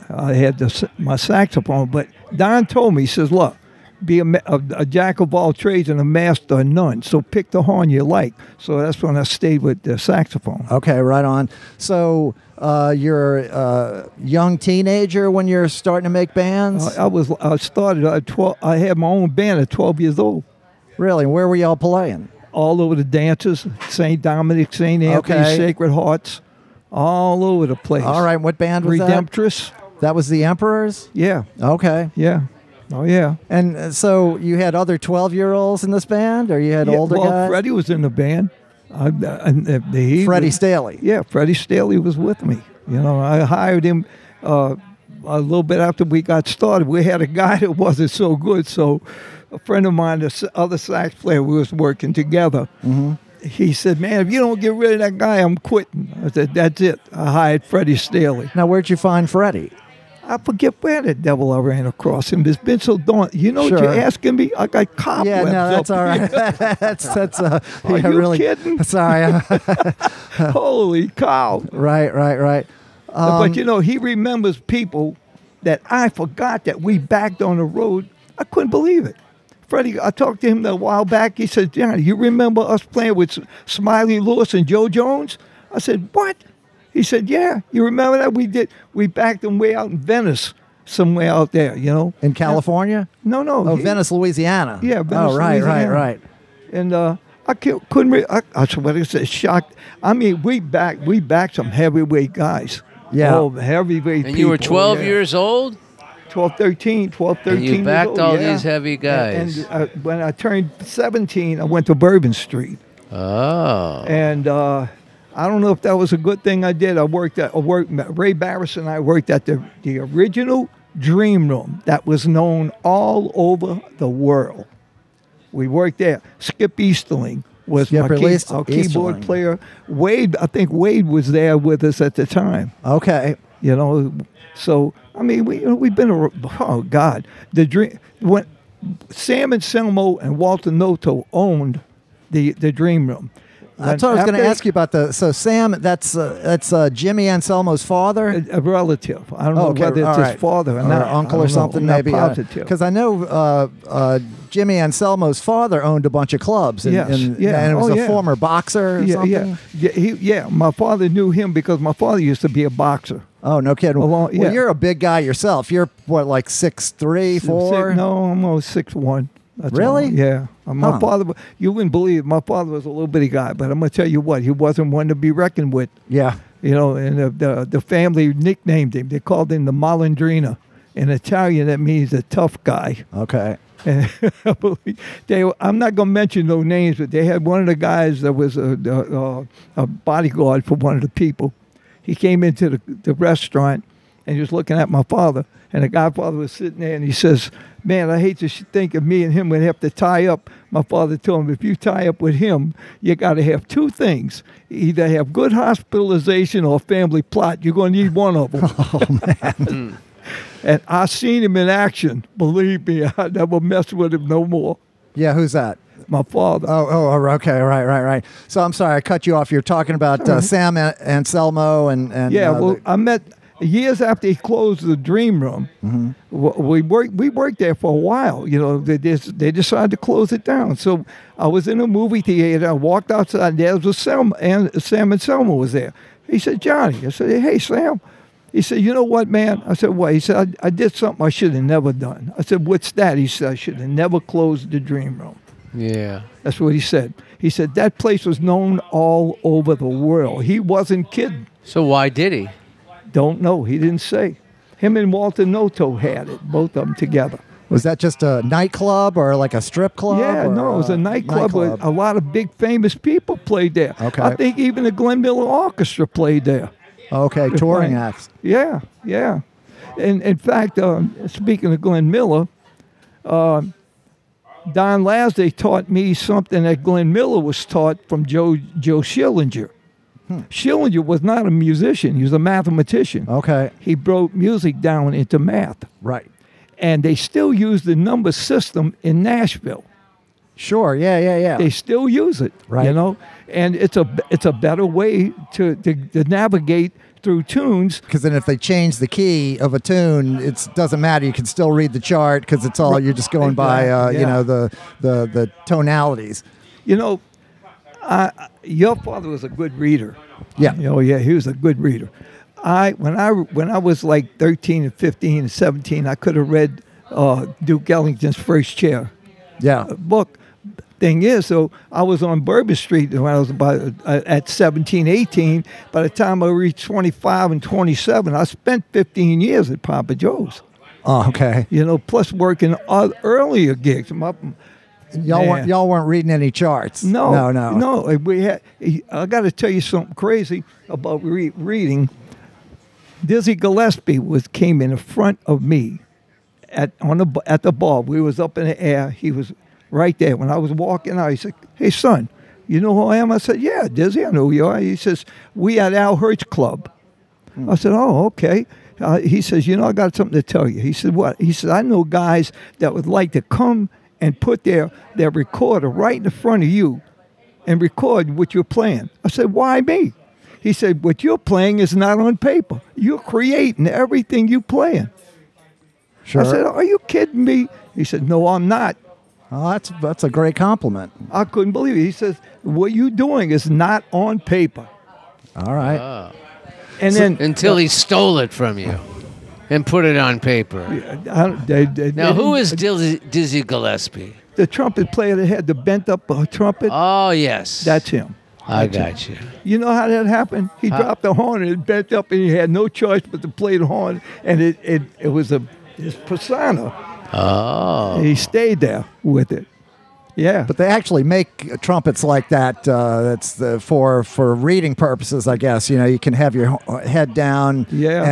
Speaker 3: my saxophone. But Don told me, he says, "Look, be a jack of all trades and a master of none. So pick the horn you like." So that's when I stayed with the saxophone.
Speaker 1: Okay, right on. So you're a young teenager when you're starting to make bands.
Speaker 3: I started at 12. I had my own band at 12 years old.
Speaker 1: Really? Where were y'all playing?
Speaker 3: All over the dances, St. Dominic, St. Anthony,
Speaker 1: Okay.
Speaker 3: Sacred Hearts, all over the place.
Speaker 1: All right. What band was
Speaker 3: Redemptress.
Speaker 1: That was the Emperors?
Speaker 3: Yeah,
Speaker 1: Okay.
Speaker 3: yeah. Oh, yeah.
Speaker 1: And so you had other 12-year-olds in this band, or you had
Speaker 3: Yeah,
Speaker 1: older
Speaker 3: well,
Speaker 1: guys?
Speaker 3: Freddie was in the band.
Speaker 1: Freddie Staley.
Speaker 3: Yeah, Freddie Staley was with me. I hired him a little bit after we got started. We had a guy that wasn't so good, so a friend of mine, the other sax player, we was working together. He said, "Man, if you don't get rid of that guy, I'm quitting." I said, "That's it." I hired Freddie Staley.
Speaker 1: Now, where'd you find Freddie?
Speaker 3: I forget where the devil I ran across him. It's been so daunting. You know what
Speaker 1: Sure.
Speaker 3: you're asking me? I got cobwebs.
Speaker 1: Yeah, no, that's
Speaker 3: up
Speaker 1: all right.
Speaker 3: here.
Speaker 1: that's
Speaker 3: Are
Speaker 1: yeah,
Speaker 3: you
Speaker 1: really
Speaker 3: kidding?
Speaker 1: sorry.
Speaker 3: Holy cow.
Speaker 1: Right.
Speaker 3: But you know, he remembers people that I forgot that we backed on the road. I couldn't believe it. Freddie, I talked to him a while back. He said, Johnny, you remember us playing with Smiley Lewis and Joe Jones? I said, what? He said, yeah. You remember that? We did. We backed them way out in Venice, somewhere out there, you know.
Speaker 1: In California?
Speaker 3: No.
Speaker 1: Oh, Venice, Louisiana.
Speaker 3: Yeah, Venice,
Speaker 1: Oh, right.
Speaker 3: Louisiana. And I couldn't. I swear, it's shocked. I mean, we backed some heavyweight guys.
Speaker 1: Yeah.
Speaker 3: Oh, heavyweight.
Speaker 2: And you were
Speaker 3: people,
Speaker 2: 12
Speaker 3: yeah.
Speaker 2: years old?
Speaker 3: 12, 13
Speaker 2: And you
Speaker 3: years
Speaker 2: backed
Speaker 3: old,
Speaker 2: all
Speaker 3: yeah.
Speaker 2: these heavy guys.
Speaker 3: And when I turned 17, I went to Bourbon Street.
Speaker 2: Oh.
Speaker 3: And I don't know if that was a good thing I did. Ray Barris and I worked at the original Dream Room that was known all over the world. We worked there. Skip Easterling was
Speaker 1: Skip
Speaker 3: our
Speaker 1: Easterling.
Speaker 3: keyboard player. Wade, I think Wade was there with us at the time.
Speaker 1: Okay.
Speaker 3: You know, so I mean, we've been oh God, the dream when Sam Anselmo and Walter Noto owned the Dream Room.
Speaker 1: That's what I was going to ask you about so Sam, that's Jimmy Anselmo's father?
Speaker 3: A relative. I don't know
Speaker 1: Okay,
Speaker 3: whether it's
Speaker 1: all
Speaker 3: his
Speaker 1: right.
Speaker 3: father or
Speaker 1: Or
Speaker 3: not.
Speaker 1: uncle or
Speaker 3: I don't know.
Speaker 1: something,
Speaker 3: I'm not
Speaker 1: maybe.
Speaker 3: positive.
Speaker 1: Because I know Jimmy Anselmo's father owned a bunch of clubs.
Speaker 3: Yes, yeah.
Speaker 1: And it was
Speaker 3: Oh,
Speaker 1: a
Speaker 3: yeah.
Speaker 1: former boxer or something?
Speaker 3: Yeah. My father knew him because my father used to be a boxer.
Speaker 1: Oh, no kidding.
Speaker 3: Yeah.
Speaker 1: Well, you're a big guy yourself. You're, what, like 6'3", 4"?
Speaker 3: No, I'm almost 6'1". That's
Speaker 1: Really?
Speaker 3: all. Yeah. My
Speaker 1: Huh.
Speaker 3: father, you wouldn't believe it, my father was a little bitty guy, but I'm going to tell you what, he wasn't one to be reckoned with.
Speaker 1: Yeah.
Speaker 3: You know, and the family nicknamed him. They called him the Malandrina. In Italian, that means a tough guy.
Speaker 1: Okay.
Speaker 3: And I'm not going to mention no names, but they had one of the guys that was a bodyguard for one of the people. He came into the restaurant and he was looking at my father. And the godfather was sitting there and he says, man, I hate to think of me and him would have to tie up. My father told him, if you tie up with him, you got to have two things. Either have good hospitalization or family plot. You're going to need one of them.
Speaker 1: Oh, man.
Speaker 3: And I seen him in action. Believe me, I never messed with him no more.
Speaker 1: Yeah, who's that?
Speaker 3: My father.
Speaker 1: Oh, okay, right. So I'm sorry, I cut you off. You're talking about Sam Anselmo and
Speaker 3: Yeah, well, I met years after he closed the Dream Room.
Speaker 1: Mm-hmm.
Speaker 3: We worked there for a while. You know, they decided to close it down. So I was in a movie theater. I walked outside. And there was Sam Anselmo was there. He said, Johnny. I said, hey, Sam. He said, you know what, man? I said, what? He said, I did something I should have never done. I said, what's that? He said, I should have never closed the Dream Room.
Speaker 2: Yeah.
Speaker 3: That's what he said. He said, that place was known all over the world. He wasn't kidding.
Speaker 2: So why did he?
Speaker 3: Don't know. He didn't say. Him and Walter Noto had it, both of them together.
Speaker 1: Was that just a nightclub or like a strip club?
Speaker 3: Yeah,
Speaker 1: or
Speaker 3: no, it was a nightclub. With a lot of big famous people played there.
Speaker 1: Okay.
Speaker 3: I think even the Glenn Miller Orchestra played there.
Speaker 1: Okay, touring acts.
Speaker 3: Yeah. And in fact, speaking of Glenn Miller, Don Lasday taught me something that Glenn Miller was taught from Joe Schillinger. Schillinger was not a musician. He was a mathematician.
Speaker 1: Okay.
Speaker 3: He broke music down into math.
Speaker 1: Right.
Speaker 3: And they still use the number system in Nashville.
Speaker 1: Sure. Yeah.
Speaker 3: They still use it,
Speaker 1: Right.
Speaker 3: you know, and it's a better way to navigate through tunes.
Speaker 1: Because then if they change the key of a tune, it doesn't matter. You can still read the chart because it's all, you're just going by,
Speaker 3: Exactly,
Speaker 1: you
Speaker 3: yeah.
Speaker 1: know, the tonalities.
Speaker 3: You know, your father was a good reader.
Speaker 1: Yeah.
Speaker 3: Oh yeah, he was a good reader. When I was like 13 and 15 and 17, I could have read Duke Ellington's First Chair
Speaker 1: Yeah.
Speaker 3: book. Thing is, so I was on Bourbon Street when I was about at 17, 18. By the time I reached 25 and 27, I spent 15 years at Papa Joe's.
Speaker 1: Oh, okay.
Speaker 3: You know, plus working earlier gigs.
Speaker 1: Y'all weren't reading any charts.
Speaker 3: No. We had. I got to tell you something crazy about reading. Dizzy Gillespie came in front of me at the bar. We was up in the air. He was right there. When I was walking out, he said, "Hey, son, you know who I am?" I said, "Yeah, Dizzy, I know who you are." He says, "We at Al Hirt's Club." I said, "Oh, okay." He says, I got something to tell you. He said, what? He said, I know guys that would like to come and put their recorder right in front of you and record what you're playing. I said, why me? He said, what you're playing is not on paper. You're creating everything you're playing.
Speaker 1: Sure.
Speaker 3: I said, are you kidding me? He said, no, I'm not.
Speaker 1: Oh, that's a great compliment.
Speaker 3: I couldn't believe it. He says, what you're doing is not on paper.
Speaker 1: All right.
Speaker 3: And then
Speaker 2: Until he stole it from you and put it on paper. Now, who is Dizzy Gillespie?
Speaker 3: the trumpet player that had the bent up trumpet?
Speaker 2: Oh, yes.
Speaker 3: That's him.
Speaker 2: I got you.
Speaker 3: You know how that happened? He dropped the horn and it bent up, and he had no choice but to play the horn, and it was his persona.
Speaker 2: Oh.
Speaker 3: And he stayed there with it. Yeah.
Speaker 1: But they actually make trumpets like that. That's for reading purposes, I guess. You know, you can have your head down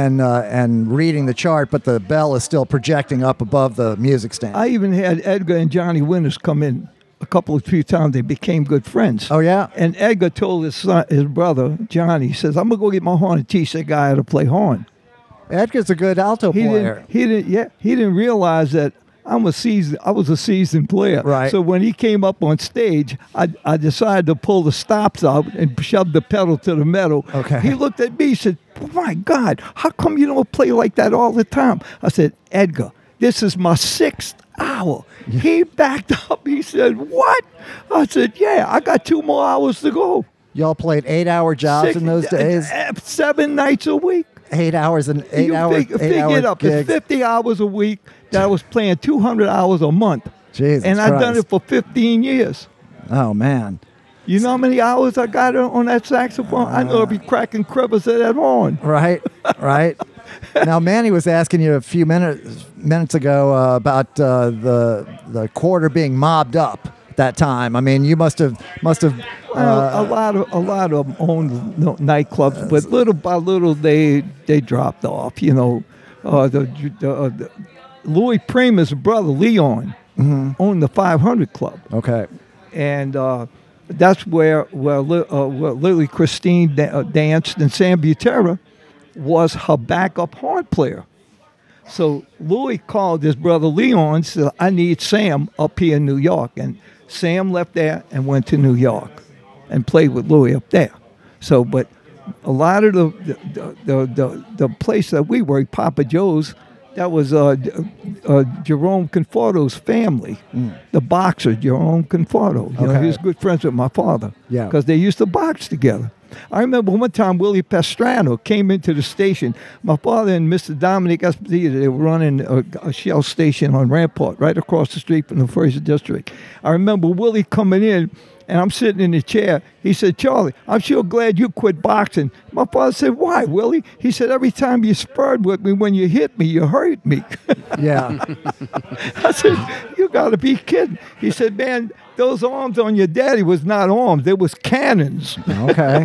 Speaker 1: and reading the chart, but the bell is still projecting up above the music stand.
Speaker 3: I even had Edgar and Johnny Winters come in a few times. They became good friends.
Speaker 1: Oh, yeah?
Speaker 3: And Edgar told his brother, Johnny, he says, I'm going to go get my horn and teach that guy how to play horn.
Speaker 1: Edgar's a good alto player.
Speaker 3: He didn't realize that I was a seasoned player.
Speaker 1: Right.
Speaker 3: So when he came up on stage, I decided to pull the stops out and shove the pedal to the metal.
Speaker 1: Okay.
Speaker 3: He looked at me and said, oh my God, how come you don't play like that all the time? I said, Edgar, this is my 6th hour. Yeah. He backed up. He said, what? I said, yeah, I got 2 more hours to go.
Speaker 1: Y'all played 8-hour jobs in those days?
Speaker 3: 7 nights a week.
Speaker 1: 8 hours and 8 hours.
Speaker 3: Figure it up.
Speaker 1: Gigs.
Speaker 3: It's 50 hours a week that I was playing 200 hours a month.
Speaker 1: Jesus
Speaker 3: and
Speaker 1: Christ.
Speaker 3: I've done it for 15 years.
Speaker 1: Oh, man.
Speaker 3: You know how many hours I got on that saxophone? I know I'll be cracking crevice of that horn.
Speaker 1: Right, right. Now, Manny was asking you a few minutes ago about the quarter being mobbed up at that time. I mean, you must have.
Speaker 3: A lot of them owned nightclubs, but little by little they dropped off. You know, the Louis Primus' brother Leon owned the 500 Club.
Speaker 1: Okay,
Speaker 3: and that's where Lily Christine danced, and Sam Butera was her backup horn player. So Louis called his brother Leon and said, I need Sam up here in New York. And Sam left there and went to New York and played with Louis up there. So, but a lot of the place that we worked, Papa Joe's, that was Jerome Conforto's family, the boxer, Jerome Conforto. You know, he was good friends with my father because they used to box together. I remember one time Willie Pastrano came into the station. My father and Mr. Dominic Esposito, they were running a Shell station on Rampart, right across the street from the 1st District. I remember Willie coming in, and I'm sitting in the chair. He said, Charlie, I'm sure glad you quit boxing. My father said, why, Willie? He said, every time you sparred with me, when you hit me, you hurt me.
Speaker 1: Yeah.
Speaker 3: I said, you got to be kidding. He said, man, those arms on your daddy was not arms. They was cannons.
Speaker 1: Okay.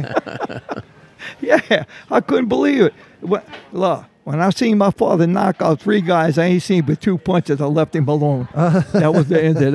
Speaker 3: Yeah, I couldn't believe it. When I seen my father knock out 3 guys, I ain't seen but 2 punches. I left him alone. That was the end of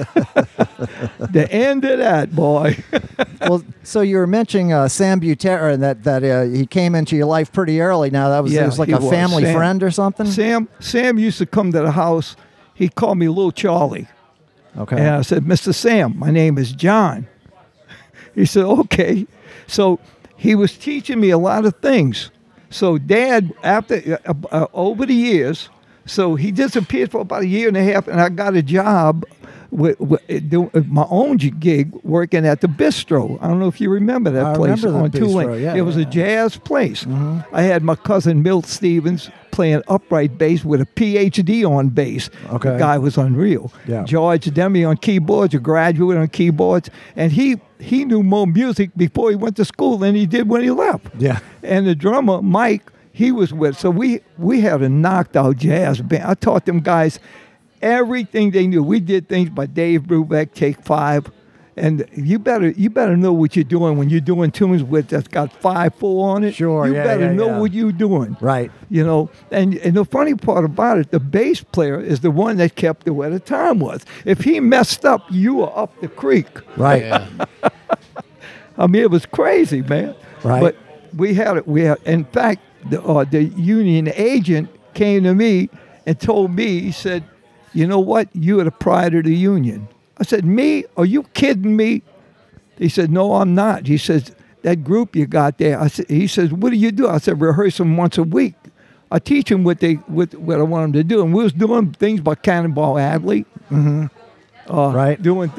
Speaker 3: that. The end of that, boy.
Speaker 1: Well, so you were mentioning Sam Butera, and that he came into your life pretty early. Now it was like a family friend or something.
Speaker 3: Sam used to come to the house. He called me Little Charlie.
Speaker 1: Okay.
Speaker 3: And I said, Mr. Sam, my name is John. He said, okay. So he was teaching me a lot of things. So Dad, after over the years, so he disappeared for about 1.5 years, and I got a job with my own gig working at the Bistro. I don't know if you remember that place on Tulane.
Speaker 1: Yeah,
Speaker 3: it was a jazz place. Mm-hmm. I had my cousin Milt Stevens playing upright bass with a PhD on bass.
Speaker 1: Okay.
Speaker 3: The guy was unreal.
Speaker 1: Yeah.
Speaker 3: George Demi on keyboards, a graduate on keyboards, and he knew more music before he went to school than he did when he left.
Speaker 1: Yeah.
Speaker 3: And the drummer, Mike, he was with. So we had a knocked out jazz band. I taught them guys everything they knew. We did things by Dave Brubeck, Take 5. And you better know what you're doing when you're doing tunes that's got 5/4 on it.
Speaker 1: Sure,
Speaker 3: you better know what you're doing.
Speaker 1: Right.
Speaker 3: You know, and the funny part about it, the bass player is the one that kept it where the time was. If he messed up, you were up the creek.
Speaker 1: Right.
Speaker 2: Yeah.
Speaker 3: I mean, it was crazy, man.
Speaker 1: Right.
Speaker 3: But we had, in fact, the union agent came to me and told me, he said, you know what? You are the pride of the union. I said, me? Are you kidding me? He said, no, I'm not. He says, that group you got there. He says, what do you do? I said, rehearse them once a week. I teach them what I want them to do. And we was doing things by Cannonball Adderley.
Speaker 1: Mm-hmm. Right.
Speaker 3: Doing,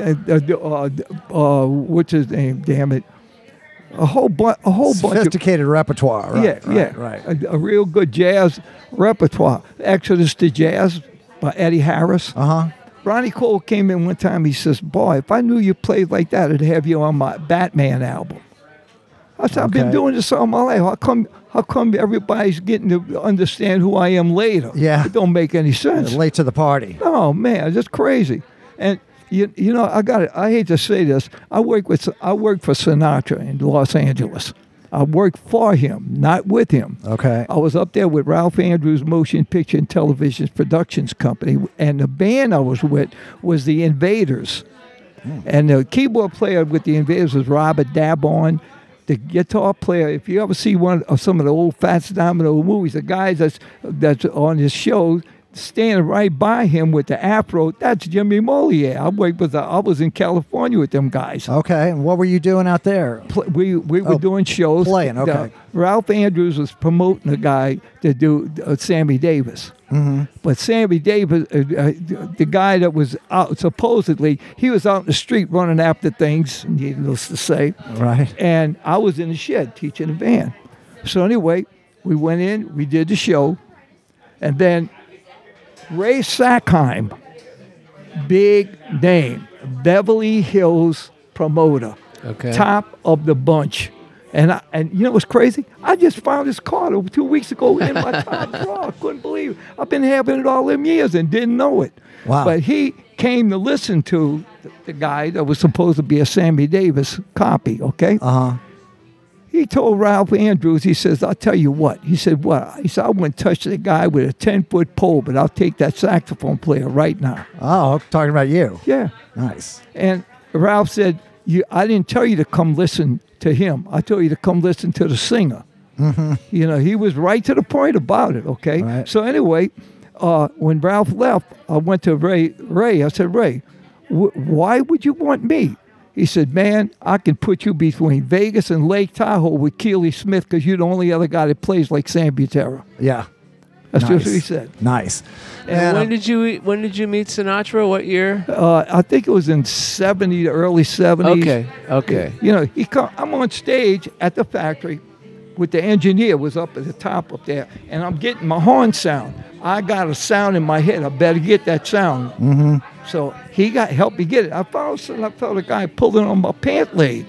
Speaker 3: what's his name? Damn it. A whole bunch of
Speaker 1: Sophisticated repertoire. Right,
Speaker 3: yeah.
Speaker 1: Right.
Speaker 3: A real good jazz repertoire. Exodus to Jazz by Eddie Harris.
Speaker 1: Uh-huh.
Speaker 3: Ronnie Cole came in one time. He says, boy, if I knew you played like that, I'd have you on my Batman album. I said, I've been doing this all my life. How come everybody's getting to understand who I am later?
Speaker 1: Yeah.
Speaker 3: It don't make any sense.
Speaker 1: Late to the party.
Speaker 3: Oh, man, that's crazy. And, you know, I hate to say this. I work for Sinatra in Los Angeles. I worked for him, not with him.
Speaker 1: Okay.
Speaker 3: I was up there with Ralph Andrews Motion Picture and Television Productions Company, and the band I was with was the Invaders. And the keyboard player with the Invaders was Robert Dabon. The guitar player, if you ever see some of the old Fats Domino movies, the guys that's on his show standing right by him with the afro, that's Jimmy Moliere. I was in California with them guys.
Speaker 1: Okay, and what were you doing out there?
Speaker 3: We were doing shows.
Speaker 1: Playing, okay.
Speaker 3: Ralph Andrews was promoting a guy to do Sammy Davis.
Speaker 1: Mm-hmm.
Speaker 3: But Sammy Davis, the guy that was out, supposedly, he was out in the street running after things, needless to say.
Speaker 1: Right.
Speaker 3: And I was in the shed teaching the band. So anyway, we went in, we did the show, and then Ray Sackheim, big name, Beverly Hills promoter, top of the bunch. And you know what's crazy? I just found his card 2 weeks ago in my top drawer. I couldn't believe it. I've been having it all them years and didn't know it.
Speaker 1: Wow.
Speaker 3: But he came to listen to the guy that was supposed to be a Sammy Davis copy, okay?
Speaker 1: Uh-huh.
Speaker 3: He told Ralph Andrews, he says, I'll tell you what. He said, what? He said, I wouldn't touch the guy with a 10-foot pole, but I'll take that saxophone player right now.
Speaker 1: Oh, I'm talking about you.
Speaker 3: Yeah.
Speaker 1: Nice.
Speaker 3: And Ralph said, I didn't tell you to come listen to him. I told you to come listen to the singer.
Speaker 1: Mm-hmm.
Speaker 3: You know, he was right to the point about it, okay?
Speaker 1: Right.
Speaker 3: So anyway, when Ralph left, I went to Ray. I said, Ray, why would you want me? He said, man, I can put you between Vegas and Lake Tahoe with Keely Smith because you're the only other guy that plays like Sam Butera.
Speaker 1: Yeah.
Speaker 3: That's
Speaker 1: Nice.
Speaker 3: just what he said.
Speaker 1: Nice.
Speaker 2: And when did you meet Sinatra? What year?
Speaker 3: I think it was in the early 70s.
Speaker 2: Okay.
Speaker 3: You know, I'm on stage at the factory with the engineer was up at the top up there, and I'm getting my horn sound. I got a sound in my head. I better get that sound.
Speaker 1: Mm-hmm.
Speaker 3: So he helped me get it. I felt a guy pulling on my pant leg.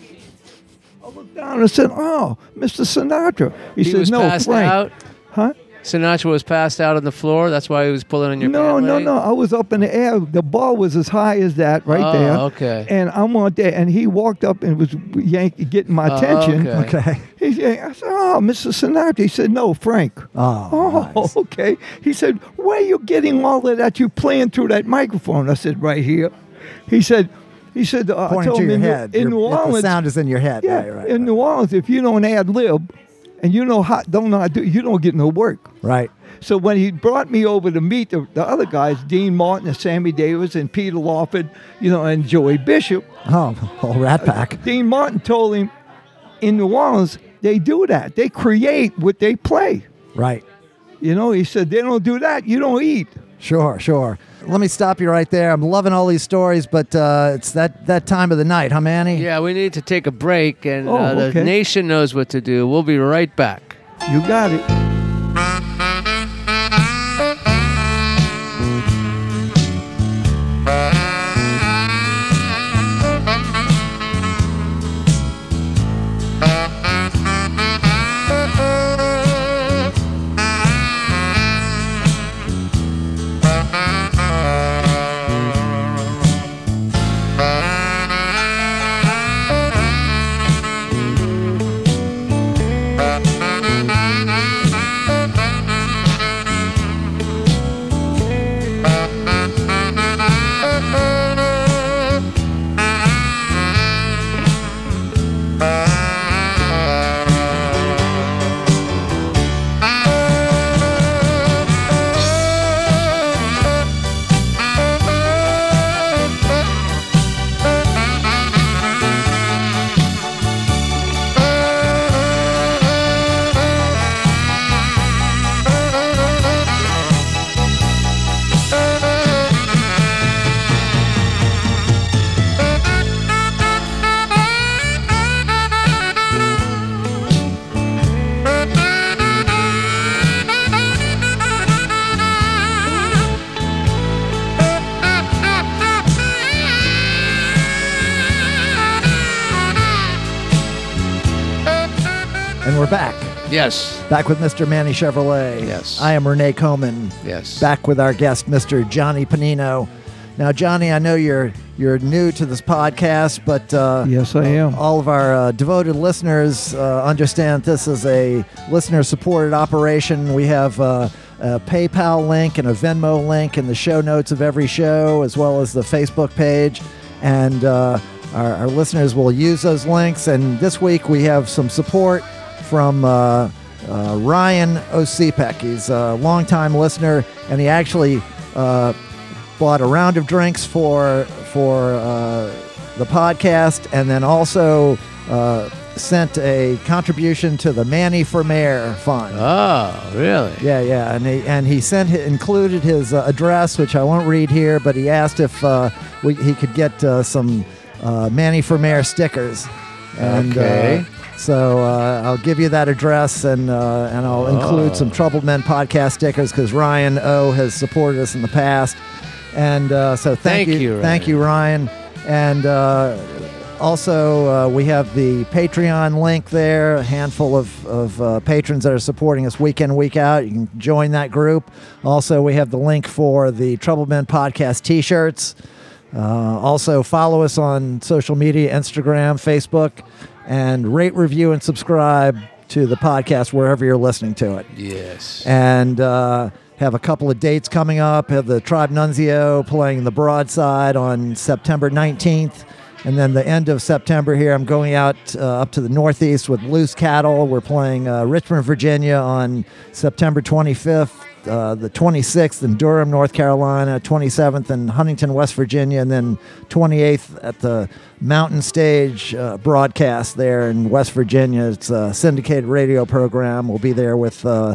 Speaker 3: I looked down and said, "Oh, Mr. Sinatra." He said,
Speaker 2: was
Speaker 3: "No,
Speaker 2: passed
Speaker 3: Frank."
Speaker 2: out?
Speaker 3: Huh?
Speaker 2: Sinatra was passed out on the floor. That's why he was pulling on your
Speaker 3: No.
Speaker 2: pant leg?
Speaker 3: I was up in the air. The ball was as high as that right there.
Speaker 2: Okay.
Speaker 3: And I'm on there, and he walked up and was getting my attention.
Speaker 1: Okay.
Speaker 3: I said, "Oh, Mr. Sinatra." He said, "No, Frank."
Speaker 1: Oh, nice.
Speaker 3: Okay. He said, "Where are you getting all of that? You playing through that microphone?" I said, "Right here." He said, I
Speaker 1: Pointing
Speaker 3: told
Speaker 1: to
Speaker 3: him
Speaker 1: your head.
Speaker 3: in New Orleans,
Speaker 1: the sound is in your head.
Speaker 3: yeah,
Speaker 1: Right.
Speaker 3: in New Orleans, if you don't ad lib, and you don't know how to do, you don't get no work.
Speaker 1: Right.
Speaker 3: So when he brought me over to meet the other guys, Dean Martin and Sammy Davis and Peter Lawford, you know, and Joey Bishop,
Speaker 1: Oh, whole rat pack.
Speaker 3: Dean Martin told him in New Orleans, they do that. They create what they play.
Speaker 1: Right.
Speaker 3: You know, he said, they don't do that. You don't eat.
Speaker 1: Sure. Let me stop you right there. I'm loving all these stories, but it's that time of the night, huh, Manny?
Speaker 2: Yeah, we need to take a break, and the
Speaker 3: okay.
Speaker 2: nation knows what to do. We'll be right back.
Speaker 3: You got it.
Speaker 1: we're back.
Speaker 2: Yes.
Speaker 1: Back with Mr. Manny Chevrolet.
Speaker 2: Yes.
Speaker 1: I am Renee Coman.
Speaker 2: Yes.
Speaker 1: Back with our guest, Mr. Johnny Panino. Now, Johnny, I know you're new to this podcast, but
Speaker 3: Yes, I am.
Speaker 1: all of our devoted listeners understand this is a listener-supported operation. We have a PayPal link and a Venmo link in the show notes of every show, as well as the Facebook page. And our listeners will use those links. And this week we have some support from Ryan Osipek. He's a longtime listener, and he actually bought a round of drinks for the podcast, and then also sent a contribution to the Manny for Mayor Fund.
Speaker 2: Oh, really?
Speaker 1: Yeah, and he included his address, which I won't read here, but he asked if he could get some Manny for Mayor stickers. And,
Speaker 2: Okay.
Speaker 1: So I'll give you that address, and I'll include some Troubled Men podcast stickers because Ryan O has supported us in the past, and so thank you, Ryan. And also we have the Patreon link there, a handful of patrons that are supporting us week in, week out. You can join that group. Also, we have the link for the Troubled Men podcast T-shirts. Also, follow us on social media, Instagram, Facebook, and rate, review, and subscribe to the podcast wherever you're listening to it.
Speaker 2: Yes.
Speaker 1: And have a couple of dates coming up. Have the Tribe Nunzio playing the Broadside on September 19th. And then the end of September here, I'm going out up to the Northeast with Loose Cattle. We're playing Richmond, Virginia on September 25th. The 26th in Durham, North Carolina, 27th in Huntington, West Virginia, and then 28th at the Mountain Stage broadcast there in West Virginia. It's a syndicated radio program. We'll be there with the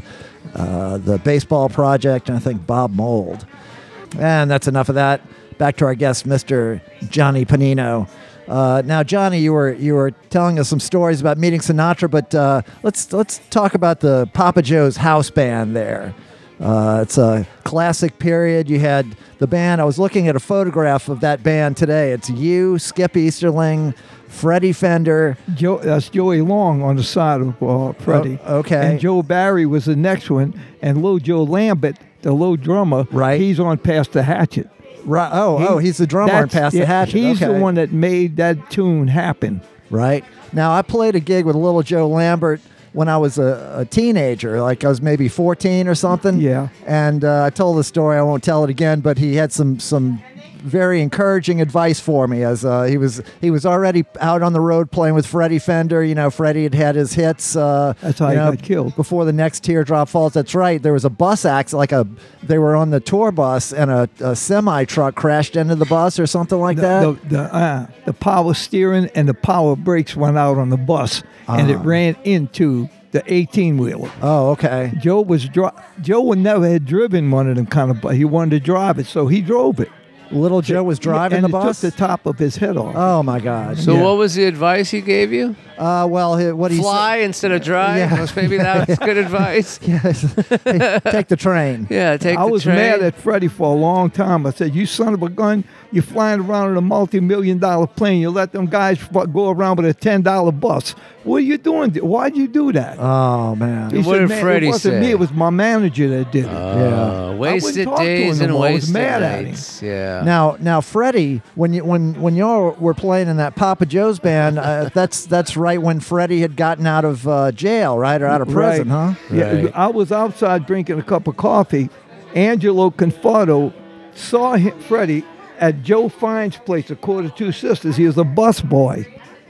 Speaker 1: Baseball Project and I think Bob Mould. And that's enough of that. Back to our guest, Mr. Johnny Panino. Now, Johnny, you were telling us some stories about meeting Sinatra, but let's talk about the Papa Joe's house band there. It's a classic period. You had the band. I was looking at a photograph of that band today. It's you, Skip Easterling, Freddie Fender.
Speaker 3: That's Joey Long on the side of Freddie.
Speaker 1: Oh, okay.
Speaker 3: And Joe Barry was the next one, and Lil Joe Lambert, the low drummer,
Speaker 1: Right.
Speaker 3: He's on Past the Hatchet.
Speaker 1: Right. Oh, he's the drummer and Past the Hatchet.
Speaker 3: He's
Speaker 1: okay.
Speaker 3: the one that made that tune happen.
Speaker 1: Right. Now, I played a gig with Little Joe Lambert when I was a teenager, like I was maybe 14 or something.
Speaker 3: Yeah.
Speaker 1: And I told the story. I won't tell it again, but he had some very encouraging advice for me as he was already out on the road playing with Freddie Fender. You know, Freddie had his hits.
Speaker 3: That's how he got killed.
Speaker 1: Before the next teardrop falls. That's right. There was a bus accident, they were on the tour bus and a semi truck crashed into the bus or something like that.
Speaker 3: The power steering and the power brakes went out on the bus, and it ran into the 18-wheeler.
Speaker 1: Oh, okay.
Speaker 3: Joe would never had driven one of them kind of, but he wanted to drive it, so he drove it.
Speaker 1: Little Joe was driving
Speaker 3: and
Speaker 1: the bus?
Speaker 3: it took the top of his head off.
Speaker 1: Oh, my God.
Speaker 2: So what was the advice he gave you?
Speaker 1: What he
Speaker 2: Fly instead of drive?
Speaker 1: Yeah.
Speaker 2: Maybe that was good advice.
Speaker 1: Yes. Hey, take the train.
Speaker 2: Yeah, take
Speaker 3: I
Speaker 2: the
Speaker 3: was
Speaker 2: train.
Speaker 3: mad at Freddie for a long time. I said, "You son of a gun! You're flying around in a multi-million-dollar plane. You let them guys go around with a $10 bus. What are you doing? Why'd you do that?"
Speaker 1: Oh, man.
Speaker 3: He
Speaker 2: What
Speaker 3: said,
Speaker 2: did
Speaker 3: "Man,
Speaker 2: Freddie
Speaker 3: it wasn't
Speaker 2: say?
Speaker 3: me. It was my manager that did it."
Speaker 1: Yeah.
Speaker 2: Wasted
Speaker 3: talk to him
Speaker 2: days
Speaker 3: no
Speaker 2: and
Speaker 3: more. I was
Speaker 2: wasted
Speaker 3: mad at him.
Speaker 2: nights. Yeah.
Speaker 1: Now, Freddie, when y'all were playing in that Papa Joe's band, that's right when Freddie had gotten out of jail, right, or out of prison,
Speaker 3: Right.
Speaker 1: huh?
Speaker 3: Yeah,
Speaker 2: Right.
Speaker 3: I was outside drinking a cup of coffee. Angelo Conforto saw Freddie at Joe Fine's place, a Quarter Two Sisters. He was a bus boy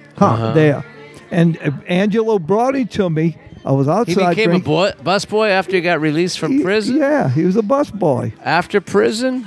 Speaker 3: there. And Angelo brought him to me. I was
Speaker 2: He
Speaker 3: outside
Speaker 2: became
Speaker 3: drinking.
Speaker 2: a busboy after he got released from prison?
Speaker 3: Yeah, he was a bus boy.
Speaker 2: After prison?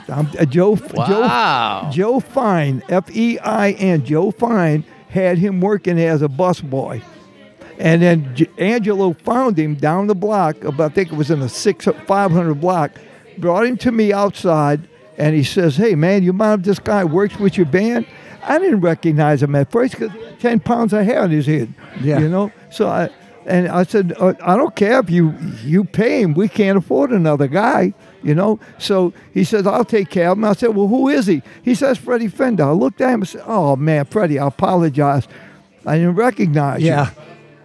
Speaker 2: Wow.
Speaker 3: Joe Fine, F-E-I-N, Joe Fine had him working as a bus boy. And then Angelo found him down the block, I think it was in a 500 block, brought him to me outside, and he says, "Hey, man, you mind if this guy works with your band?" I didn't recognize him at first because he had 10 pounds of hair on his head,
Speaker 1: Yeah.
Speaker 3: you know? So I said, "I don't care if you pay him. We can't afford another guy, you know?" So he says, "I'll take care of him." I said, "Well, who is he?" He says, "Freddie Fender." I looked at him and said, "Oh, man, Freddie, I apologize. I didn't recognize you."
Speaker 1: Yeah.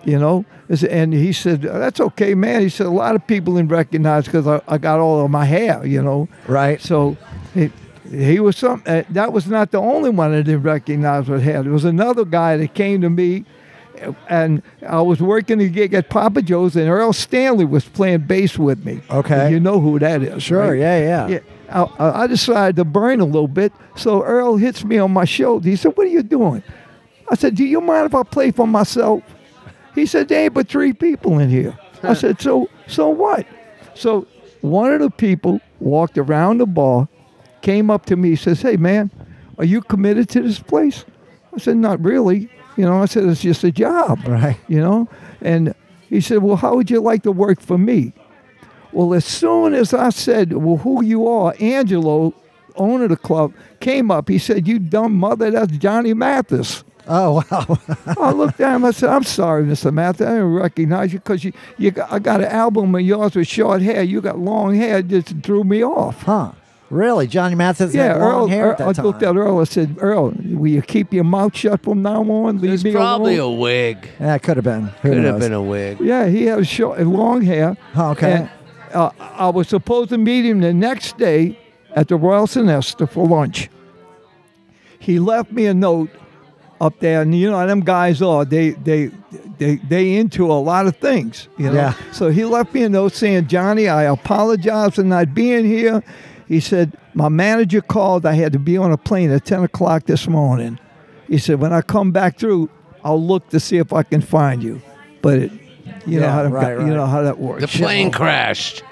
Speaker 3: you know. And he said, that's okay, man. He said, a lot of people didn't recognize because I got all of my hair, you know.
Speaker 1: Right.
Speaker 3: So he was that was not the only one I didn't recognize with hair. There was another guy that came to me, and I was working a gig at Papa Joe's, and Earl Stanley was playing bass with me.
Speaker 1: Okay.
Speaker 3: You know who that is,
Speaker 1: Sure,
Speaker 3: right?
Speaker 1: yeah.
Speaker 3: I decided to burn a little bit, so Earl hits me on my shoulder. He said, what are you doing? I said, do you mind if I play for myself? He said, there ain't but 3 people in here. I said, so what? So one of the people walked around the bar, came up to me, says, hey, man, are you committed to this place? I said, not really. You know, I said, it's just a job.
Speaker 1: Right.
Speaker 3: You know? And he said, well, how would you like to work for me? Well, as soon as I said, well, who you are, Angelo, owner of the club, came up. He said, you dumb mother, that's Johnny Mathis.
Speaker 1: Oh, wow.
Speaker 3: I looked at him. I said, I'm sorry, Mr. Mathis. I didn't recognize you because I got an album of yours with short hair. You got long hair. It just threw me off.
Speaker 1: Huh. Really? Johnny Mathis
Speaker 3: Yeah,
Speaker 1: had long hair at that
Speaker 3: I
Speaker 1: time.
Speaker 3: looked at Earl. I said, Earl, will you keep your mouth shut from now on? Leave
Speaker 2: It's
Speaker 3: me
Speaker 2: probably
Speaker 3: alone.
Speaker 2: a wig.
Speaker 1: Yeah, it could have been. Who
Speaker 2: Could have
Speaker 1: knows?
Speaker 2: been a wig.
Speaker 3: Yeah, he had long hair.
Speaker 1: Oh, okay.
Speaker 3: And, I was supposed to meet him the next day at the Royal Sinesta for lunch. He left me a note up there, and you know how them guys are. They into a lot of things, you know.
Speaker 1: Yeah.
Speaker 3: So he left me a note saying, Johnny, I apologize for not being here. He said, my manager called. I had to be on a plane at 10 o'clock this morning. He said, when I come back through, I'll look to see if I can find you. But you know how
Speaker 1: right.
Speaker 3: you know how that works.
Speaker 2: The plane crashed.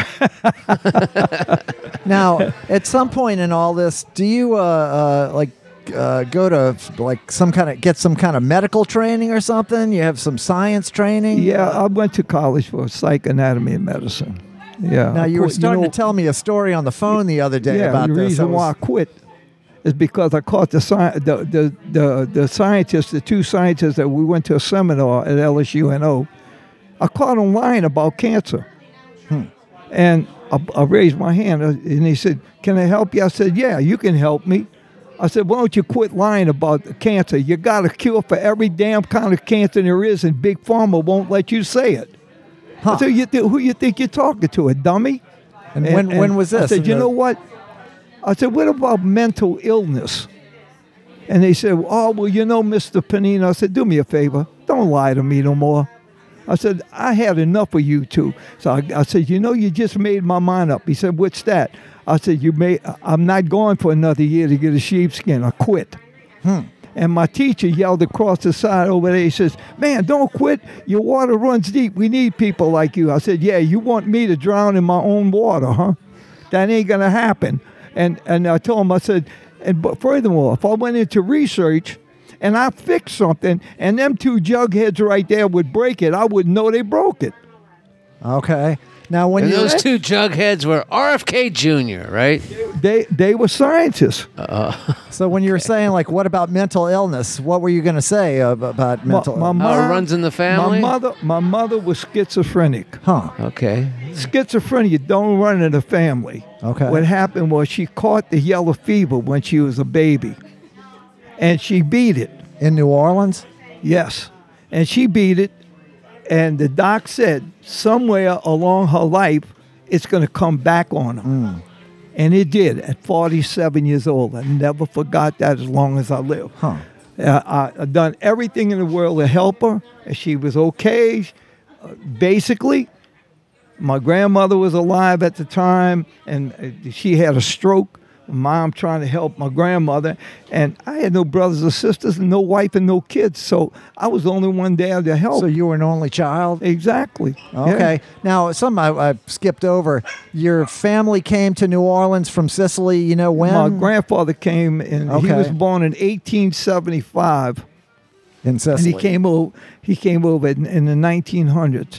Speaker 1: Now, at some point in all this, do you go to like get some kind of medical training or something? You have some science training?
Speaker 3: Yeah, I went to college for psych anatomy and medicine. Yeah.
Speaker 1: Now, you were starting to tell me a story on the phone the other day about
Speaker 3: the
Speaker 1: this.
Speaker 3: reason why I quit is because I caught the scientists, the 2 scientists that we went to a seminar at LSUNO. I caught them lying about cancer. And I raised my hand, and he said, can I help you? I said, yeah, you can help me. I said, why don't you quit lying about cancer? You got a cure for every damn kind of cancer there is, and Big Pharma won't let you say it.
Speaker 1: Huh.
Speaker 3: So who you think you're talking to, a dummy?
Speaker 1: And when was this?
Speaker 3: I said, you know what? I said, what about mental illness? And they said, oh, well, you know, Mr. Panino. I said, do me a favor. Don't lie to me no more. I said, I had enough of you two. So I said, you know, you just made my mind up. He said, what's that? I said, I'm not going for another year to get a sheepskin. I quit. And my teacher yelled across the side over there. He says, man, don't quit. Your water runs deep. We need people like you. I said, yeah, you want me to drown in my own water, huh? That ain't going to happen. And I told him, I said, but furthermore, if I went into research and I fixed something and them 2 jugheads right there would break it, I wouldn't know they broke it.
Speaker 1: Okay. Now, when
Speaker 2: And
Speaker 1: you
Speaker 2: those 2 jugheads were RFK Jr., right?
Speaker 3: They were scientists.
Speaker 1: so when you were saying like, what about mental illness? What were you going to say about mental?
Speaker 3: my
Speaker 1: illness?
Speaker 2: How it
Speaker 3: mom-
Speaker 2: runs in the family?
Speaker 3: My mother was schizophrenic.
Speaker 1: Huh.
Speaker 2: Okay.
Speaker 3: Schizophrenia don't run in the family.
Speaker 1: Okay.
Speaker 3: What happened was she caught the yellow fever when she was a baby, and she beat it.
Speaker 1: In New Orleans?
Speaker 3: Yes, and she beat it, and the doc said somewhere along her life it's going to come back on her. And it did at 47 years old. I never forgot that as long as I live.
Speaker 1: Huh.
Speaker 3: I've done everything in the world to help her, and she was okay. Basically, my grandmother was alive at the time, and she had a stroke. Mom trying to help my grandmother, and I had no brothers or sisters, and no wife and no kids, so I was the only one there to help.
Speaker 1: So you were an only child?
Speaker 3: Exactly.
Speaker 1: Okay.
Speaker 3: Yeah.
Speaker 1: Now, something I skipped over. Your family came to New Orleans from Sicily, you know when?
Speaker 3: My grandfather came, and he
Speaker 1: Okay.
Speaker 3: was born in 1875.
Speaker 1: In Sicily.
Speaker 3: And he came over in the 1900s,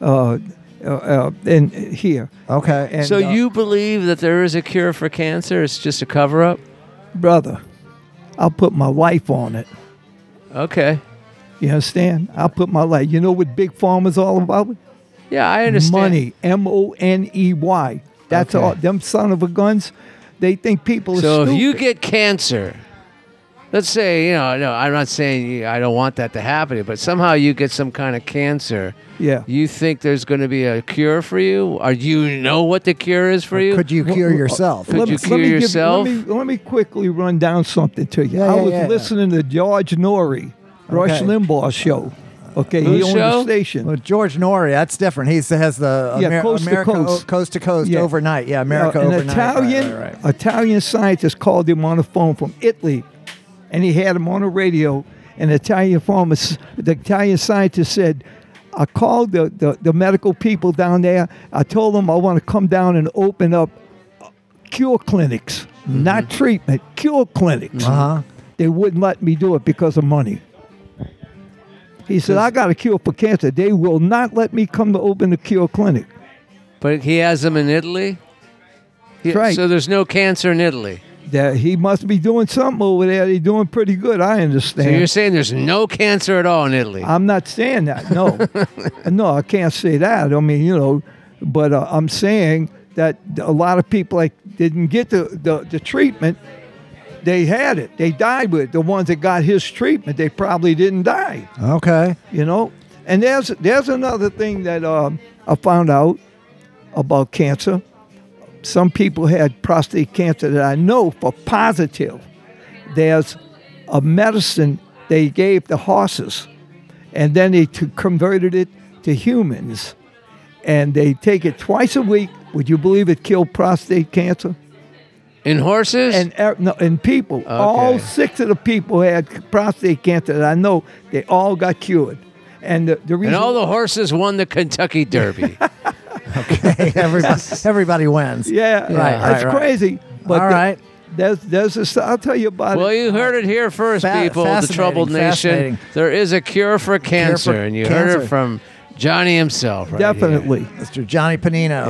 Speaker 3: and here.
Speaker 1: Okay.
Speaker 3: And,
Speaker 2: So you believe that there is a cure for cancer? It's just a cover-up?
Speaker 3: brother, I'll put my life on it.
Speaker 2: Okay.
Speaker 3: You understand? I'll put my life. You know what Big Pharma's all about?
Speaker 2: Yeah, I understand.
Speaker 3: Money. MONEY. That's
Speaker 1: Okay.
Speaker 3: all. Them son of a guns. They think people are
Speaker 2: So
Speaker 3: stupid.
Speaker 2: if you get cancer, let's say, no, I'm not saying I don't want that to happen, but somehow you get some kind of cancer.
Speaker 3: Yeah.
Speaker 2: You think there's going to be a cure for you? Or do you know what the cure is for you?
Speaker 1: Could you cure yourself?
Speaker 2: Could you cure yourself?
Speaker 3: Let me quickly run down something to you.
Speaker 1: Yeah,
Speaker 3: I was
Speaker 1: yeah.
Speaker 3: listening to George Norrie, Rush
Speaker 1: Okay.
Speaker 3: Limbaugh's show. Okay, he
Speaker 2: Whose
Speaker 3: owned
Speaker 2: show?
Speaker 3: the station.
Speaker 1: Well, George Norrie, that's different. He has the
Speaker 3: Coast to
Speaker 1: America
Speaker 3: Coast.
Speaker 1: Coast to Coast
Speaker 3: Yeah.
Speaker 1: overnight. Yeah, America
Speaker 3: An
Speaker 1: overnight.
Speaker 3: Italian,
Speaker 1: Right.
Speaker 3: Italian scientist called him on the phone from Italy, and he had him on the radio. And the Italian scientist said, "I called the medical people down there. I told them I want to come down and open up cure clinics, not treatment, cure clinics.
Speaker 1: Uh-huh.
Speaker 3: They wouldn't let me do it because of money." He said, "I got a cure for cancer. They will not let me come to open a cure clinic."
Speaker 2: But he has them in Italy?
Speaker 3: Right.
Speaker 2: So there's no cancer in Italy.
Speaker 3: That he must be doing something over there. They're doing pretty good. I understand.
Speaker 2: So you're saying there's no cancer at all in Italy?
Speaker 3: I'm not saying that. No, no, I can't say that. I mean, but I'm saying that a lot of people didn't get the treatment. They had it. They died with it. The ones that got his treatment, they probably didn't die.
Speaker 1: Okay.
Speaker 3: And there's another thing that I found out about cancer. Some people had prostate cancer that I know for positive. There's a medicine they gave the horses, and then they converted it to humans, and they take it twice a week. Would you believe it killed prostate cancer?
Speaker 2: In horses?
Speaker 3: And people. All 6 of the people had prostate cancer that I know. They all got cured. And the reason
Speaker 2: and all the horses won the Kentucky Derby.
Speaker 1: Okay. Everybody wins.
Speaker 3: Yeah,
Speaker 1: Right,
Speaker 3: it's
Speaker 1: right.
Speaker 3: crazy. But
Speaker 1: All right.
Speaker 3: there's this. I'll tell you about
Speaker 2: Well,
Speaker 3: it.
Speaker 2: you heard it here first, people. The
Speaker 1: Fascinating,
Speaker 2: Troubled
Speaker 1: fascinating.
Speaker 2: Nation. There is a cure for cancer, and you heard
Speaker 1: cancer.
Speaker 2: it from Johnny himself. Right
Speaker 3: Definitely.
Speaker 1: Mr. Johnny Panino.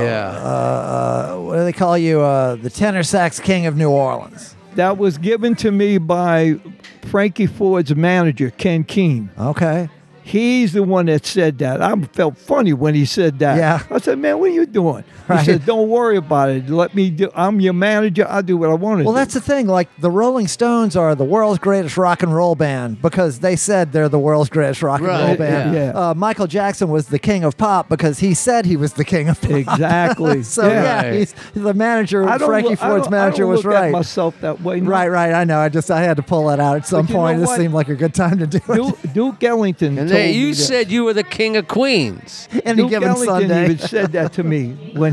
Speaker 2: Yeah.
Speaker 1: What do they call you? The tenor sax king of New Orleans.
Speaker 3: That was given to me by Frankie Ford's manager, Ken Keene.
Speaker 1: Okay.
Speaker 3: He's the one that said that. I felt funny when he said that.
Speaker 1: Yeah.
Speaker 3: I said, "Man, what are you doing?"
Speaker 1: Right.
Speaker 3: He said, "Don't worry about it. Let me do. I'm your manager. I'll do what I want to do."
Speaker 1: Well, that's the thing. Like, the Rolling Stones are the world's greatest rock and roll band because they said they're the world's greatest rock and roll
Speaker 2: Right,
Speaker 1: band.
Speaker 3: yeah.
Speaker 1: Michael Jackson was the king of pop because he said he was the king of pop.
Speaker 3: Exactly.
Speaker 1: So, yeah,
Speaker 2: Right.
Speaker 1: he's the manager. Frankie Ford's
Speaker 3: I
Speaker 1: manager
Speaker 3: don't
Speaker 1: was
Speaker 3: look at
Speaker 1: right.
Speaker 3: myself that way. No.
Speaker 1: Right. I know. I had to pull that out at some
Speaker 3: But you know
Speaker 1: point. This
Speaker 3: what?
Speaker 1: seemed like a good time to do it.
Speaker 3: Duke Ellington
Speaker 2: And
Speaker 3: told me
Speaker 2: you
Speaker 3: that.
Speaker 2: said you were the king of Queens.
Speaker 1: Any
Speaker 3: Duke
Speaker 1: given
Speaker 3: Ellington
Speaker 1: Sunday.
Speaker 3: even said that to me when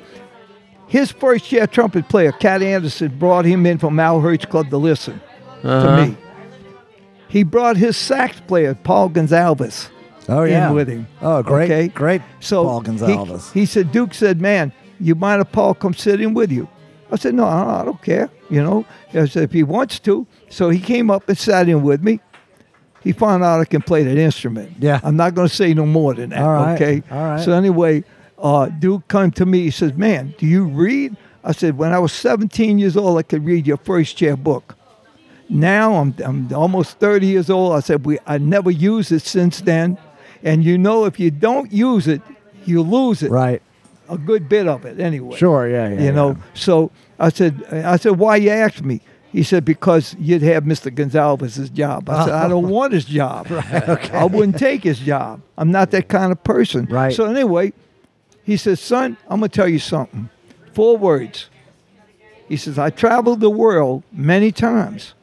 Speaker 3: his first year trumpet player, Cat Anderson, brought him in from Al Hirt's Club to listen to me. He brought his sax player, Paul Gonsalves,
Speaker 1: Oh, yeah.
Speaker 3: in with him.
Speaker 1: Oh, great.
Speaker 3: Okay?
Speaker 1: Great
Speaker 3: So
Speaker 1: Paul Gonsalves.
Speaker 3: He said, Duke said, "Man, you mind if Paul comes sit in with you?" I said, "No, I don't care. I said, if he wants to." So he came up and sat in with me. He found out I can play that instrument.
Speaker 1: Yeah.
Speaker 3: I'm not going to say no more than that.
Speaker 1: All right.
Speaker 3: Okay.
Speaker 1: All right.
Speaker 3: So anyway, Duke come to me. He says, "Man, do you read?" I said, "When I was 17 years old, I could read your first chair book. Now I'm almost 30 years old." I said, I never used it since then. And if you don't use it, you lose it.
Speaker 1: Right.
Speaker 3: A good bit of it anyway.
Speaker 1: Sure. Yeah.
Speaker 3: So I said, "Why you asked me?" He said, "Because you'd have Mr. Gonsalves' job." I said, "I don't want his job. I wouldn't take his job. I'm not that kind of person."
Speaker 1: Right.
Speaker 3: So anyway, he says, "Son, I'm going to tell you something. 4 words." He says, "I traveled the world many times.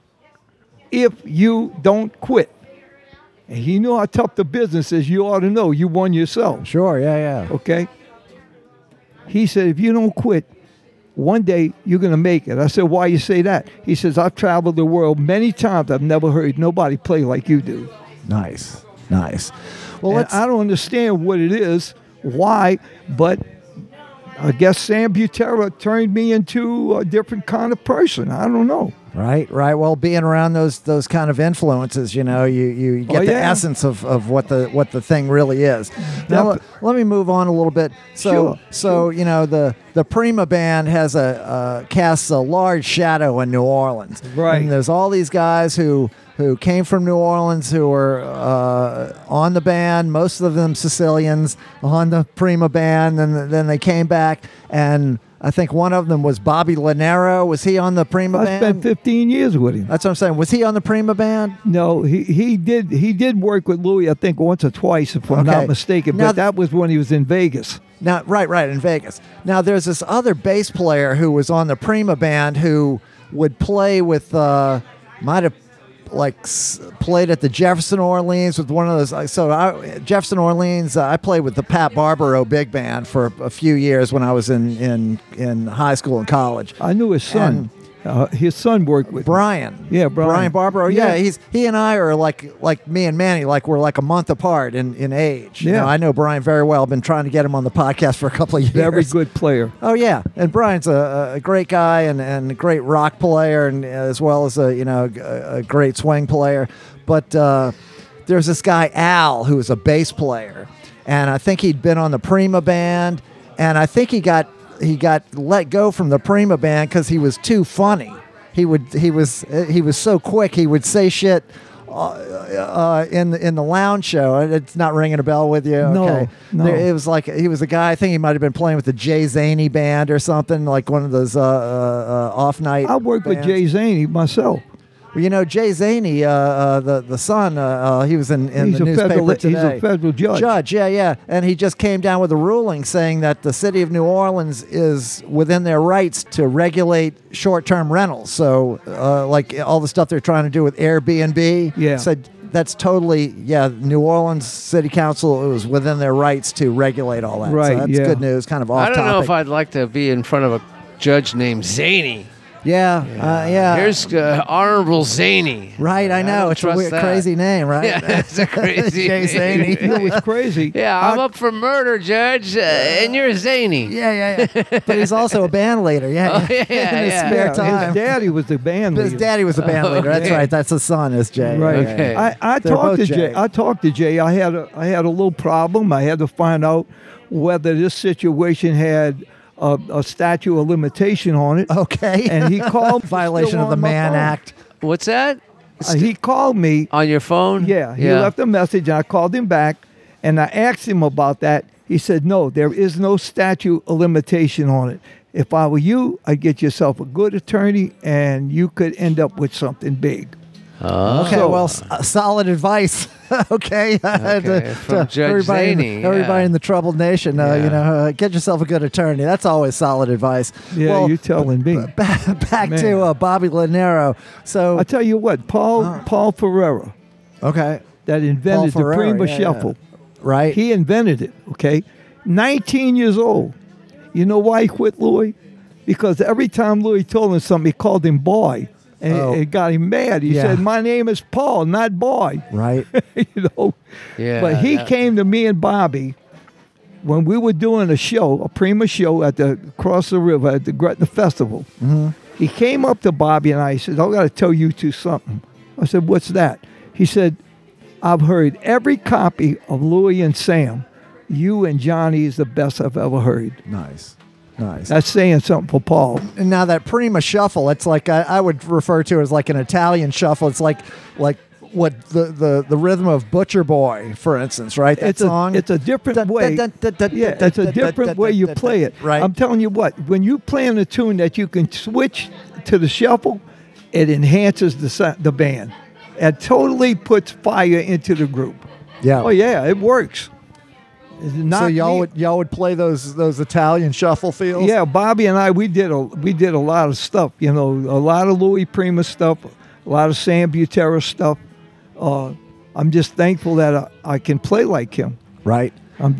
Speaker 3: If you don't quit," and he knew how tough the business is, you ought to know. You won yourself.
Speaker 1: Sure. Yeah.
Speaker 3: Okay? He said, "If you don't quit, one day you're going to make it." I said, "Why you say that?" He says, "I've traveled the world many times. I've never heard nobody play like you do."
Speaker 1: Nice. Well,
Speaker 3: And I don't understand what it is, why, but I guess Sam Butera turned me into a different kind of person. I don't know.
Speaker 1: Right. Well, being around those kind of influences, you get the
Speaker 3: yeah.
Speaker 1: essence of what the thing really is. Now, let me move on a little bit. So,
Speaker 3: Sure.
Speaker 1: the the Prima Band has casts a large shadow in New Orleans.
Speaker 3: Right.
Speaker 1: And there's all these guys who came from New Orleans who were on the band, most of them Sicilians, on the Prima Band, and then they came back, and I think one of them was Bobby Lanero. Was he on the Prima
Speaker 3: I
Speaker 1: Band?
Speaker 3: spent 15 years with him.
Speaker 1: That's what I'm saying. Was he on the Prima Band?
Speaker 3: No, he did work with Louis, I think, once or twice, if I'm
Speaker 1: Okay.
Speaker 3: not mistaken.
Speaker 1: Now-
Speaker 3: But that was when he was in Vegas.
Speaker 1: Now, right, in Vegas. Now, there's this other bass player who was on the Prima Band who would play with, might have played at the Jefferson Orleans with one of those. Jefferson Orleans, I played with the Pat Barbaro big band for a few years when I was in high school and college.
Speaker 3: I knew his son. His son worked with
Speaker 1: Brian.
Speaker 3: Yeah, Brian.
Speaker 1: Barbaro. Yeah, he and I are like me and Manny, we're like a month apart in age. You
Speaker 3: Yeah.
Speaker 1: know, I know Brian very well. I've been trying to get him on the podcast for a couple of years.
Speaker 3: Very good player.
Speaker 1: Oh yeah, and Brian's a great guy and a great rock player, and as well as a great swing player. But there's this guy Al who is a bass player, and I think he'd been on the Prima Band, and I think he got let go from the Prima Band because he was too funny. He was so quick. He would say shit in the lounge show. It's not ringing a bell with you.
Speaker 3: No,
Speaker 1: Okay.
Speaker 3: no.
Speaker 1: It was like he was a guy. I think he might have been playing with the Jay Zaney band or something, like one of those off night.
Speaker 3: I worked with Jay Zaney myself.
Speaker 1: Well, you know, Jay Zaney, the son, he was in
Speaker 3: He's
Speaker 1: the
Speaker 3: a
Speaker 1: newspaper
Speaker 3: federal-
Speaker 1: today.
Speaker 3: he's a federal judge.
Speaker 1: Yeah. And he just came down with a ruling saying that the city of New Orleans is within their rights to regulate short-term rentals. So, like all the stuff they're trying to do with Airbnb,
Speaker 3: Yeah.
Speaker 1: said that's totally, New Orleans City Council, it was within their rights to regulate all that.
Speaker 3: Right,
Speaker 1: So that's
Speaker 3: yeah.
Speaker 1: good news, kind of off
Speaker 2: I don't
Speaker 1: topic.
Speaker 2: know if I'd like to be in front of a judge named Zany.
Speaker 1: Yeah.
Speaker 2: Here's Honorable Zany.
Speaker 1: Right, I know.
Speaker 2: don't
Speaker 1: It's a
Speaker 2: trust
Speaker 1: weird,
Speaker 2: that.
Speaker 1: crazy name, right?
Speaker 2: Yeah, it's a crazy
Speaker 1: Jay
Speaker 2: name.
Speaker 1: Zaney.
Speaker 3: You know what's crazy?
Speaker 2: Yeah, I'm up for murder, Judge, and you're Zany.
Speaker 1: Yeah. But he's also a band leader. Yeah.
Speaker 2: Oh, yeah,
Speaker 1: In his
Speaker 2: yeah.
Speaker 1: spare
Speaker 3: Yeah,
Speaker 1: time.
Speaker 3: his daddy was the band
Speaker 1: His
Speaker 3: leader.
Speaker 1: daddy was a band leader. That's
Speaker 2: okay.
Speaker 1: right. That's his son is Jay.
Speaker 3: Right.
Speaker 2: Okay.
Speaker 3: I
Speaker 1: They're
Speaker 3: talked
Speaker 1: both
Speaker 3: to
Speaker 1: Jay.
Speaker 3: Jay. I talked to Jay. I had a little problem. I had to find out whether this situation had a statute of limitation on it.
Speaker 1: Okay.
Speaker 3: And he called
Speaker 1: Violation
Speaker 3: still
Speaker 1: of the
Speaker 3: on my
Speaker 1: Mann
Speaker 3: phone.
Speaker 1: Act.
Speaker 2: What's that?
Speaker 3: He called me.
Speaker 2: On your phone?
Speaker 3: Yeah, he left a message, and I called him back, and I asked him about that. He said, "No, there is no statute of limitation on it. If I were you, I'd get yourself a good attorney, and you could end up with something big."
Speaker 2: Oh.
Speaker 1: Okay,
Speaker 3: So-
Speaker 1: well, solid advice. Okay,
Speaker 2: from Judge
Speaker 1: everybody,
Speaker 2: Zaney,
Speaker 1: everybody
Speaker 2: yeah.
Speaker 1: in the troubled nation, get yourself a good attorney. That's always solid advice.
Speaker 3: Yeah,
Speaker 1: well,
Speaker 3: you telling me.
Speaker 1: back
Speaker 3: Man.
Speaker 1: to Bobby Lanero. So
Speaker 3: I tell you what, Paul Ferrera,
Speaker 1: okay,
Speaker 3: that invented
Speaker 1: Paul
Speaker 3: the
Speaker 1: Ferrera,
Speaker 3: Prima
Speaker 1: yeah,
Speaker 3: Shuffle.
Speaker 1: right.
Speaker 3: He invented it, okay? 19 years old. You know why he quit Louis? Because every time Louis told him something, he called him boy. And
Speaker 1: Oh.
Speaker 3: it got him mad. He
Speaker 1: Yeah.
Speaker 3: said, "My name is Paul, not boy."
Speaker 1: right.
Speaker 3: You know?
Speaker 2: Yeah.
Speaker 3: But he
Speaker 2: that-
Speaker 3: came to me and Bobby when we were doing a show, a Prima show at the across the river at the Gretna Festival.
Speaker 1: Mm-hmm.
Speaker 3: He came up to Bobby and I said, "I got to tell you two something." I said, "What's that?" He said, "I've heard every copy of Louis and Sam. You and Johnny is the best I've ever heard."
Speaker 1: Nice.
Speaker 3: That's saying something for Paul.
Speaker 1: And now that Prima Shuffle, it's like I would refer to as like an Italian shuffle. It's like what the rhythm of Butcher Boy, for instance, right? That song.
Speaker 3: It's a different way. Yeah, it's a different way you play it.
Speaker 1: Right.
Speaker 3: I'm telling you what, when you play on a tune that you can switch to the shuffle, it enhances the band. It totally puts fire into the group.
Speaker 1: Yeah.
Speaker 3: Oh yeah, it works. It's not
Speaker 1: So y'all
Speaker 3: me-
Speaker 1: would play those Italian shuffle feels.
Speaker 3: Yeah, Bobby and I we did a lot of stuff. You know, a lot of Louis Prima stuff, a lot of Sam Butera stuff. I'm just thankful that I can play like him.
Speaker 1: Right.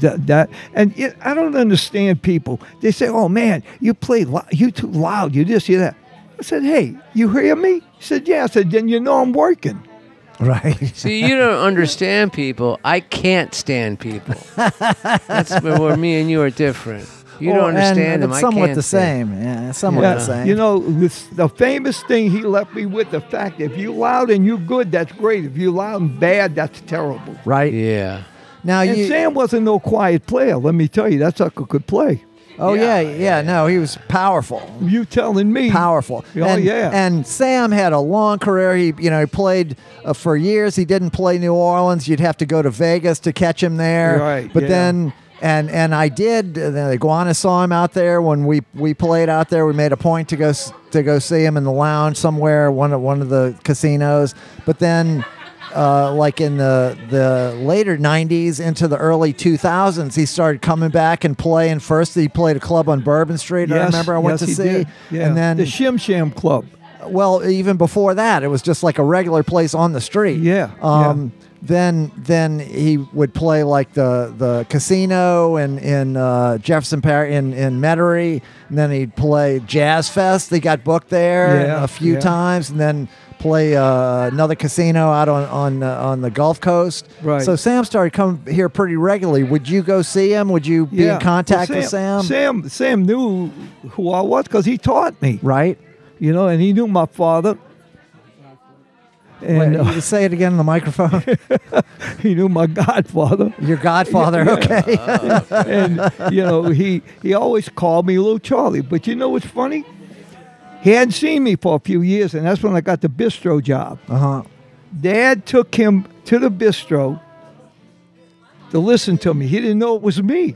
Speaker 3: I don't understand people. They say, "Oh man, you play you too loud. You this, you that." I said, "Hey, you hear me?" He said, "Yeah." I said, "Then you know I'm working."
Speaker 1: Right.
Speaker 2: See, you don't understand people. I can't stand people. That's where me and you are different. You don't understand
Speaker 1: and
Speaker 2: them.
Speaker 1: It's
Speaker 2: I
Speaker 1: somewhat
Speaker 2: can't
Speaker 1: the
Speaker 2: stand.
Speaker 1: same. Yeah, somewhat
Speaker 3: Yeah,
Speaker 1: the same.
Speaker 3: you know, the famous thing he left me with, the fact if you loud and you good, that's great. If you loud and bad, that's terrible.
Speaker 1: right.
Speaker 2: Yeah.
Speaker 1: Now
Speaker 3: And
Speaker 1: you.
Speaker 3: Sam wasn't no quiet player. Let me tell you, that sucker could play.
Speaker 1: Oh yeah. No, he was powerful.
Speaker 3: You telling me?
Speaker 1: Powerful.
Speaker 3: Oh,
Speaker 1: and,
Speaker 3: yeah.
Speaker 1: And Sam had a long career. He played for years. He didn't play New Orleans. You'd have to go to Vegas to catch him there.
Speaker 3: Right,
Speaker 1: But
Speaker 3: yeah.
Speaker 1: then, and I did. The Iguana saw him out there when we played out there. We made a point to go see him in the lounge somewhere, one of the casinos. But then. Like in the later 90s into the early 2000s, he started coming back and playing. First, he played a club on Bourbon Street. I remember I went to
Speaker 3: he
Speaker 1: see.
Speaker 3: did. Yeah.
Speaker 1: And then,
Speaker 3: the Shim Sham Club.
Speaker 1: well, even before that, it was just like a regular place on the street.
Speaker 3: Yeah,
Speaker 1: Then he would play like the casino in Jefferson Parish in Metairie, and then he'd play Jazz Fest. They got booked there
Speaker 3: Yeah,
Speaker 1: a few
Speaker 3: yeah.
Speaker 1: times, and then play another casino out on the Gulf Coast.
Speaker 3: Right.
Speaker 1: So Sam started coming here pretty regularly. Would you go see him? Would you be in contact with Sam?
Speaker 3: Sam knew who I was because he taught me.
Speaker 1: Right.
Speaker 3: And he knew my father. And
Speaker 1: Wait, you say it again in the microphone.
Speaker 3: he knew my godfather.
Speaker 1: Your godfather.
Speaker 3: Yeah.
Speaker 1: Okay.
Speaker 3: And he always called me Little Charlie. But you know what's funny? He hadn't seen me for a few years, and that's when I got the bistro job.
Speaker 1: Uh-huh.
Speaker 3: Dad took him to the bistro to listen to me. He didn't know it was me.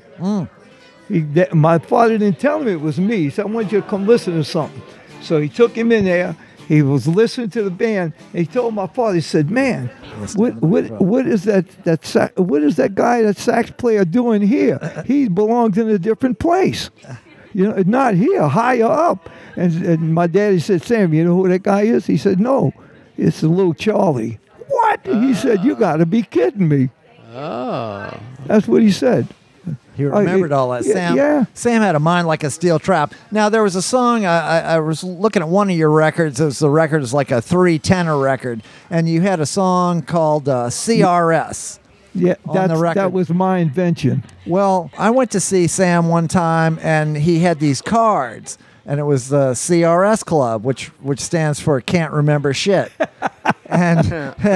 Speaker 3: My father didn't tell me it was me. He said, I want you to come listen to something. So he took him in there. He was listening to the band. And he told my father, he said, man, what is that guy, that sax player doing here? He belongs in a different place. Not here, higher up. And my daddy said, Sam, you know who that guy is? He said, no, it's the Little Charlie. What? He said, you got to be kidding me.
Speaker 2: Oh.
Speaker 3: That's what he said.
Speaker 1: He remembered all that. Sam had a mind like a steel trap. Now, there was a song, I was looking at one of your records. It was the record, it's like a 3-tenor record. And you had a song called CRS.
Speaker 3: Yeah,
Speaker 1: on the record.
Speaker 3: that was my invention.
Speaker 1: Well, I went to see Sam one time, and he had these cards, and it was the CRS Club, which stands for Can't Remember Shit. And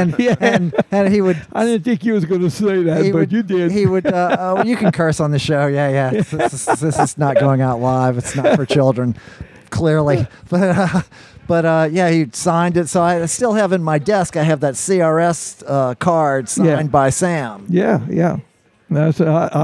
Speaker 1: he would.
Speaker 3: I didn't think you was going to say that, but you did.
Speaker 1: He would. You can curse on the show. Yeah. This is not going out live. It's not for children, clearly. But yeah, he signed it. So I still have in my desk. I have that CRS card signed by Sam.
Speaker 3: Yeah. That's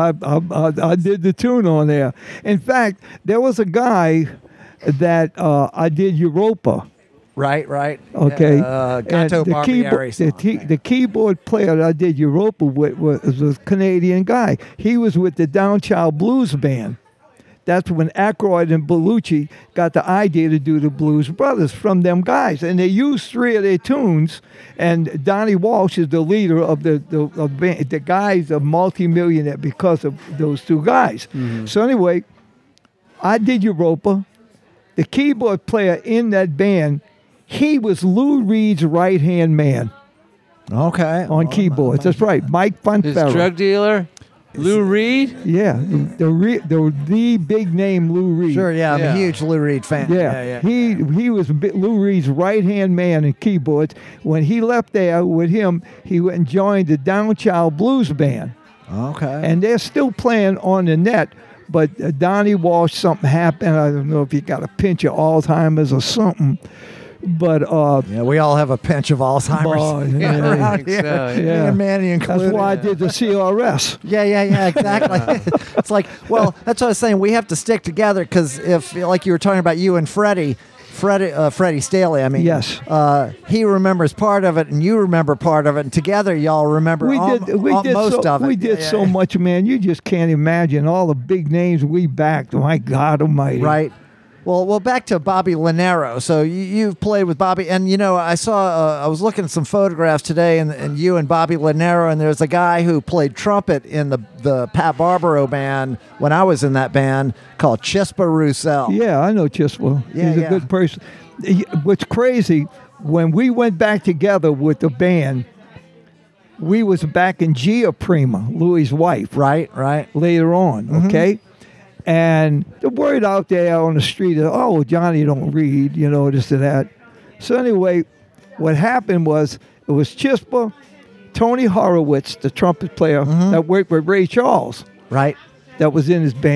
Speaker 3: I did the tune on there. In fact, there was a guy that I did Europa.
Speaker 1: Right.
Speaker 3: Okay.
Speaker 1: Gato Barbieri song.
Speaker 3: The keyboard player that I did Europa with was a Canadian guy. He was with the Downchild Blues Band. That's when Aykroyd and Bellucci got the idea to do the Blues Brothers from them guys. And they used 3 of their tunes. And Donnie Walsh is the leader of the band. The guy's a multimillionaire because of those 2 guys. Mm-hmm. So anyway, I did Europa. The keyboard player in that band, he was Lou Reed's right-hand man.
Speaker 1: Okay.
Speaker 3: On keyboards. That's right. Mike Fonfara.
Speaker 2: His drug dealer? Lou Reed?
Speaker 3: Yeah, the big name Lou Reed.
Speaker 1: Sure, yeah, I'm a huge Lou Reed fan.
Speaker 3: Yeah. He was Lou Reed's right-hand man in keyboards. When he left there with him, he went and joined the Downchild Blues Band.
Speaker 1: Okay.
Speaker 3: And they're still playing on the net, but Donnie Walsh, something happened. I don't know if he got a pinch of Alzheimer's or something. But
Speaker 1: we all have a pinch of Alzheimer's.
Speaker 2: I think so,
Speaker 3: yeah.
Speaker 1: And Manny included.
Speaker 3: That's why I did the CRS.
Speaker 1: Yeah, exactly. It's like, well, that's what I was saying. We have to stick together because if, like you were talking about you and Freddie Staley, I mean,
Speaker 3: yes,
Speaker 1: he remembers part of it, and you remember part of it, and together y'all remember most of it.
Speaker 3: We did so much, man. You just can't imagine all the big names we backed. My God Almighty!
Speaker 1: Right. Well, back to Bobby Llanero. So you've played with Bobby, and I saw. I was looking at some photographs today, and you and Bobby Llanero, and there's a guy who played trumpet in the Pat Barbaro band when I was in that band called Chispa Roussel.
Speaker 3: Yeah, I know Chispa.
Speaker 1: Yeah,
Speaker 3: He's a good person. What's crazy, when we went back together with the band, we was back in Gia Prima, Louis' wife.
Speaker 1: Right.
Speaker 3: Later on, okay. And the word out there on the street is, oh, Johnny don't read, this and that. So anyway, what happened was, it was Chispa, Tony Horowitz, the trumpet player that worked with Ray Charles.
Speaker 1: Right.
Speaker 3: That was in his band.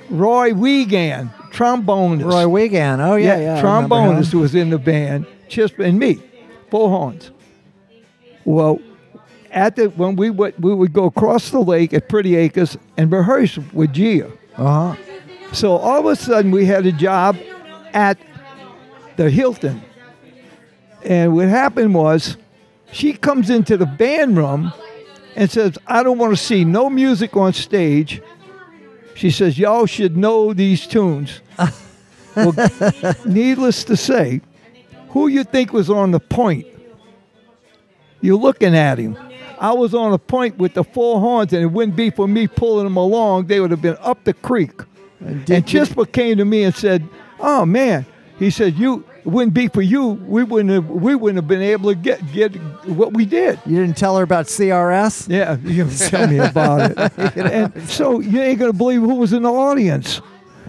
Speaker 3: Roy Wiegand, trombonist.
Speaker 1: Roy Wiegand. Oh yeah, yeah. I remember
Speaker 3: trombonist
Speaker 1: him.
Speaker 3: was in the band. Chispa and me, full horns. Well, when we would go across the lake at Pretty Acres and rehearse with Gia.
Speaker 1: Uh huh.
Speaker 3: So all of a sudden we had a job at the Hilton. And what happened was she comes into the band room and says, I don't want to see no music on stage. She says, y'all should know these tunes. Well, needless to say, who you think was on the point? You're looking at him. I was on a point with the full horns, and it wouldn't be for me pulling them along. They would have been up the creek. And Chispa came to me and said, "Oh man," he said, "it wouldn't be for you. We wouldn't have been able to get what we did."
Speaker 1: You didn't tell her about CRS?
Speaker 3: Yeah, you tell me about it. And so you ain't gonna believe who was in the audience.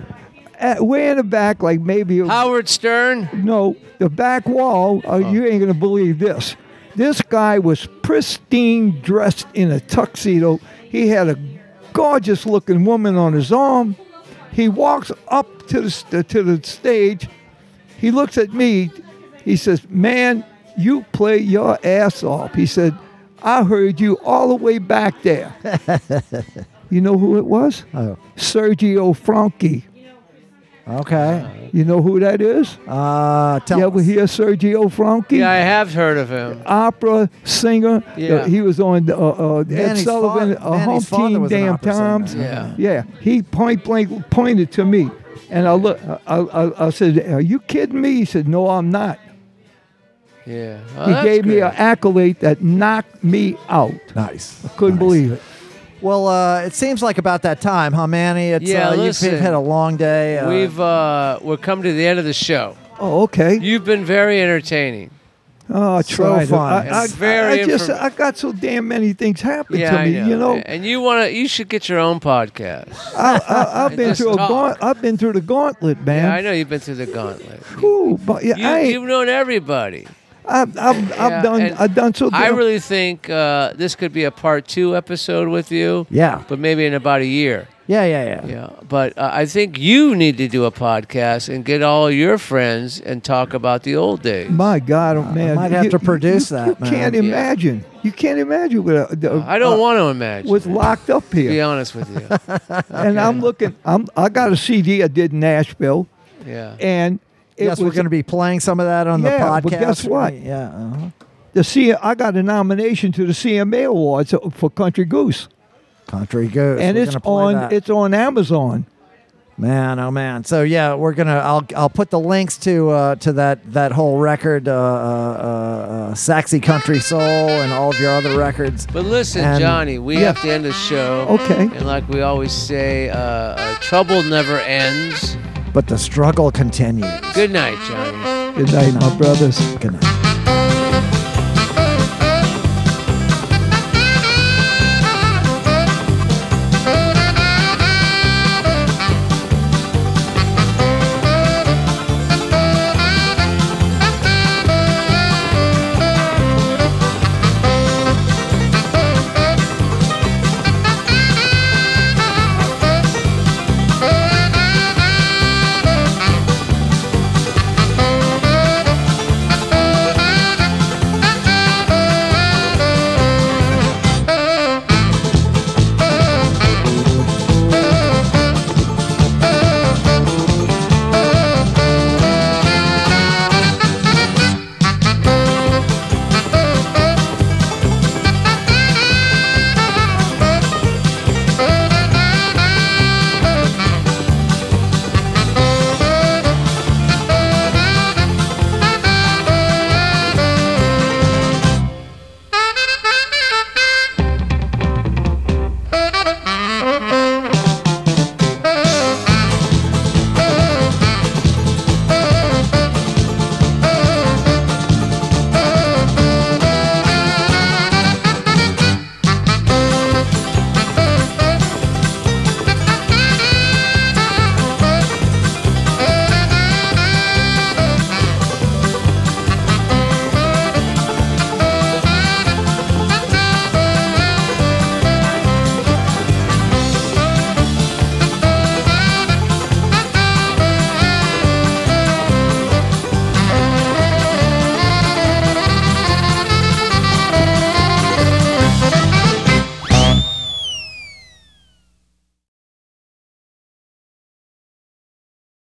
Speaker 3: Way in the back, like maybe
Speaker 2: Howard Stern.
Speaker 3: No, the back wall. You ain't gonna believe this. This guy was pristine, dressed in a tuxedo. He had a gorgeous-looking woman on his arm. He walks up to the stage. He looks at me. He says, "Man, you play your ass off." He said, "I heard you all the way back there." You know who it was?
Speaker 1: Oh.
Speaker 3: Sergio Franchi.
Speaker 1: Okay.
Speaker 3: You know who that is?
Speaker 1: Tell
Speaker 3: You ever
Speaker 1: us.
Speaker 3: hear Sergio Franchi?
Speaker 2: Yeah, I have heard of him.
Speaker 3: Opera singer.
Speaker 2: Yeah.
Speaker 3: He was on Ed
Speaker 1: Manny's
Speaker 3: Sullivan,
Speaker 1: Manny's father
Speaker 3: Humpteen
Speaker 1: was an
Speaker 3: Damn
Speaker 1: opera singer.
Speaker 3: Times.
Speaker 2: Yeah.
Speaker 3: Yeah. He point blank pointed to me, and I said, "Are you kidding me?" He said, "No, I'm not."
Speaker 2: Yeah.
Speaker 3: He gave me an accolade that knocked me out.
Speaker 1: Nice.
Speaker 3: I couldn't believe it.
Speaker 1: Well, it seems like about that time, huh, Manny? It's,
Speaker 2: Yeah,
Speaker 1: you've
Speaker 2: listen.
Speaker 1: had a long day.
Speaker 2: We're coming to the end of the show.
Speaker 3: Oh, okay.
Speaker 2: You've been very entertaining.
Speaker 3: Oh, I
Speaker 1: So
Speaker 3: tried.
Speaker 1: fun.
Speaker 2: It's very
Speaker 3: I got so damn many things happen
Speaker 2: Yeah,
Speaker 3: to
Speaker 2: I
Speaker 3: me.
Speaker 2: know.
Speaker 3: You know,
Speaker 2: And you should get your own podcast.
Speaker 3: I've been
Speaker 2: Just
Speaker 3: through
Speaker 2: talk.
Speaker 3: I've been through the gauntlet, man.
Speaker 2: Yeah, I know you've been through the gauntlet.
Speaker 3: Ooh, but yeah,
Speaker 2: You've known everybody.
Speaker 3: I've done so.
Speaker 2: I
Speaker 3: damn-
Speaker 2: really think this could be a part 2 episode with you.
Speaker 1: Yeah.
Speaker 2: But maybe in about a year.
Speaker 1: Yeah.
Speaker 2: Yeah. But I think you need to do a podcast and get all your friends and talk about the old days.
Speaker 3: My God, oh, man!
Speaker 1: might have to produce that, man.
Speaker 3: You can't imagine. You can't imagine what
Speaker 2: I don't want to imagine.
Speaker 3: what's locked up
Speaker 2: To be
Speaker 3: here.
Speaker 2: honest with you.
Speaker 3: And I'm looking. I got a CD I did in Nashville,
Speaker 2: Yeah.
Speaker 3: and it
Speaker 1: Yes, we're
Speaker 3: was
Speaker 1: going to be playing some of that on the
Speaker 3: Yeah,
Speaker 1: podcast.
Speaker 3: but guess what?
Speaker 1: Yeah.
Speaker 3: I got a nomination to the CMA Awards for Country Goose,
Speaker 1: Country Goose.
Speaker 3: and
Speaker 1: We're
Speaker 3: it's
Speaker 1: gonna play
Speaker 3: on
Speaker 1: that.
Speaker 3: it's on Amazon.
Speaker 1: Man, oh man. So yeah, we're gonna. I'll put the links to that whole record, Saxy Country Soul, and all of your other records.
Speaker 2: But listen,
Speaker 1: And-
Speaker 2: Johnny, we
Speaker 3: Yeah.
Speaker 2: have to end the show.
Speaker 3: Okay.
Speaker 2: And like we always say, trouble never ends.
Speaker 1: But the struggle continues.
Speaker 2: Good night, Johnny.
Speaker 3: Good night, my brothers.
Speaker 1: Good night.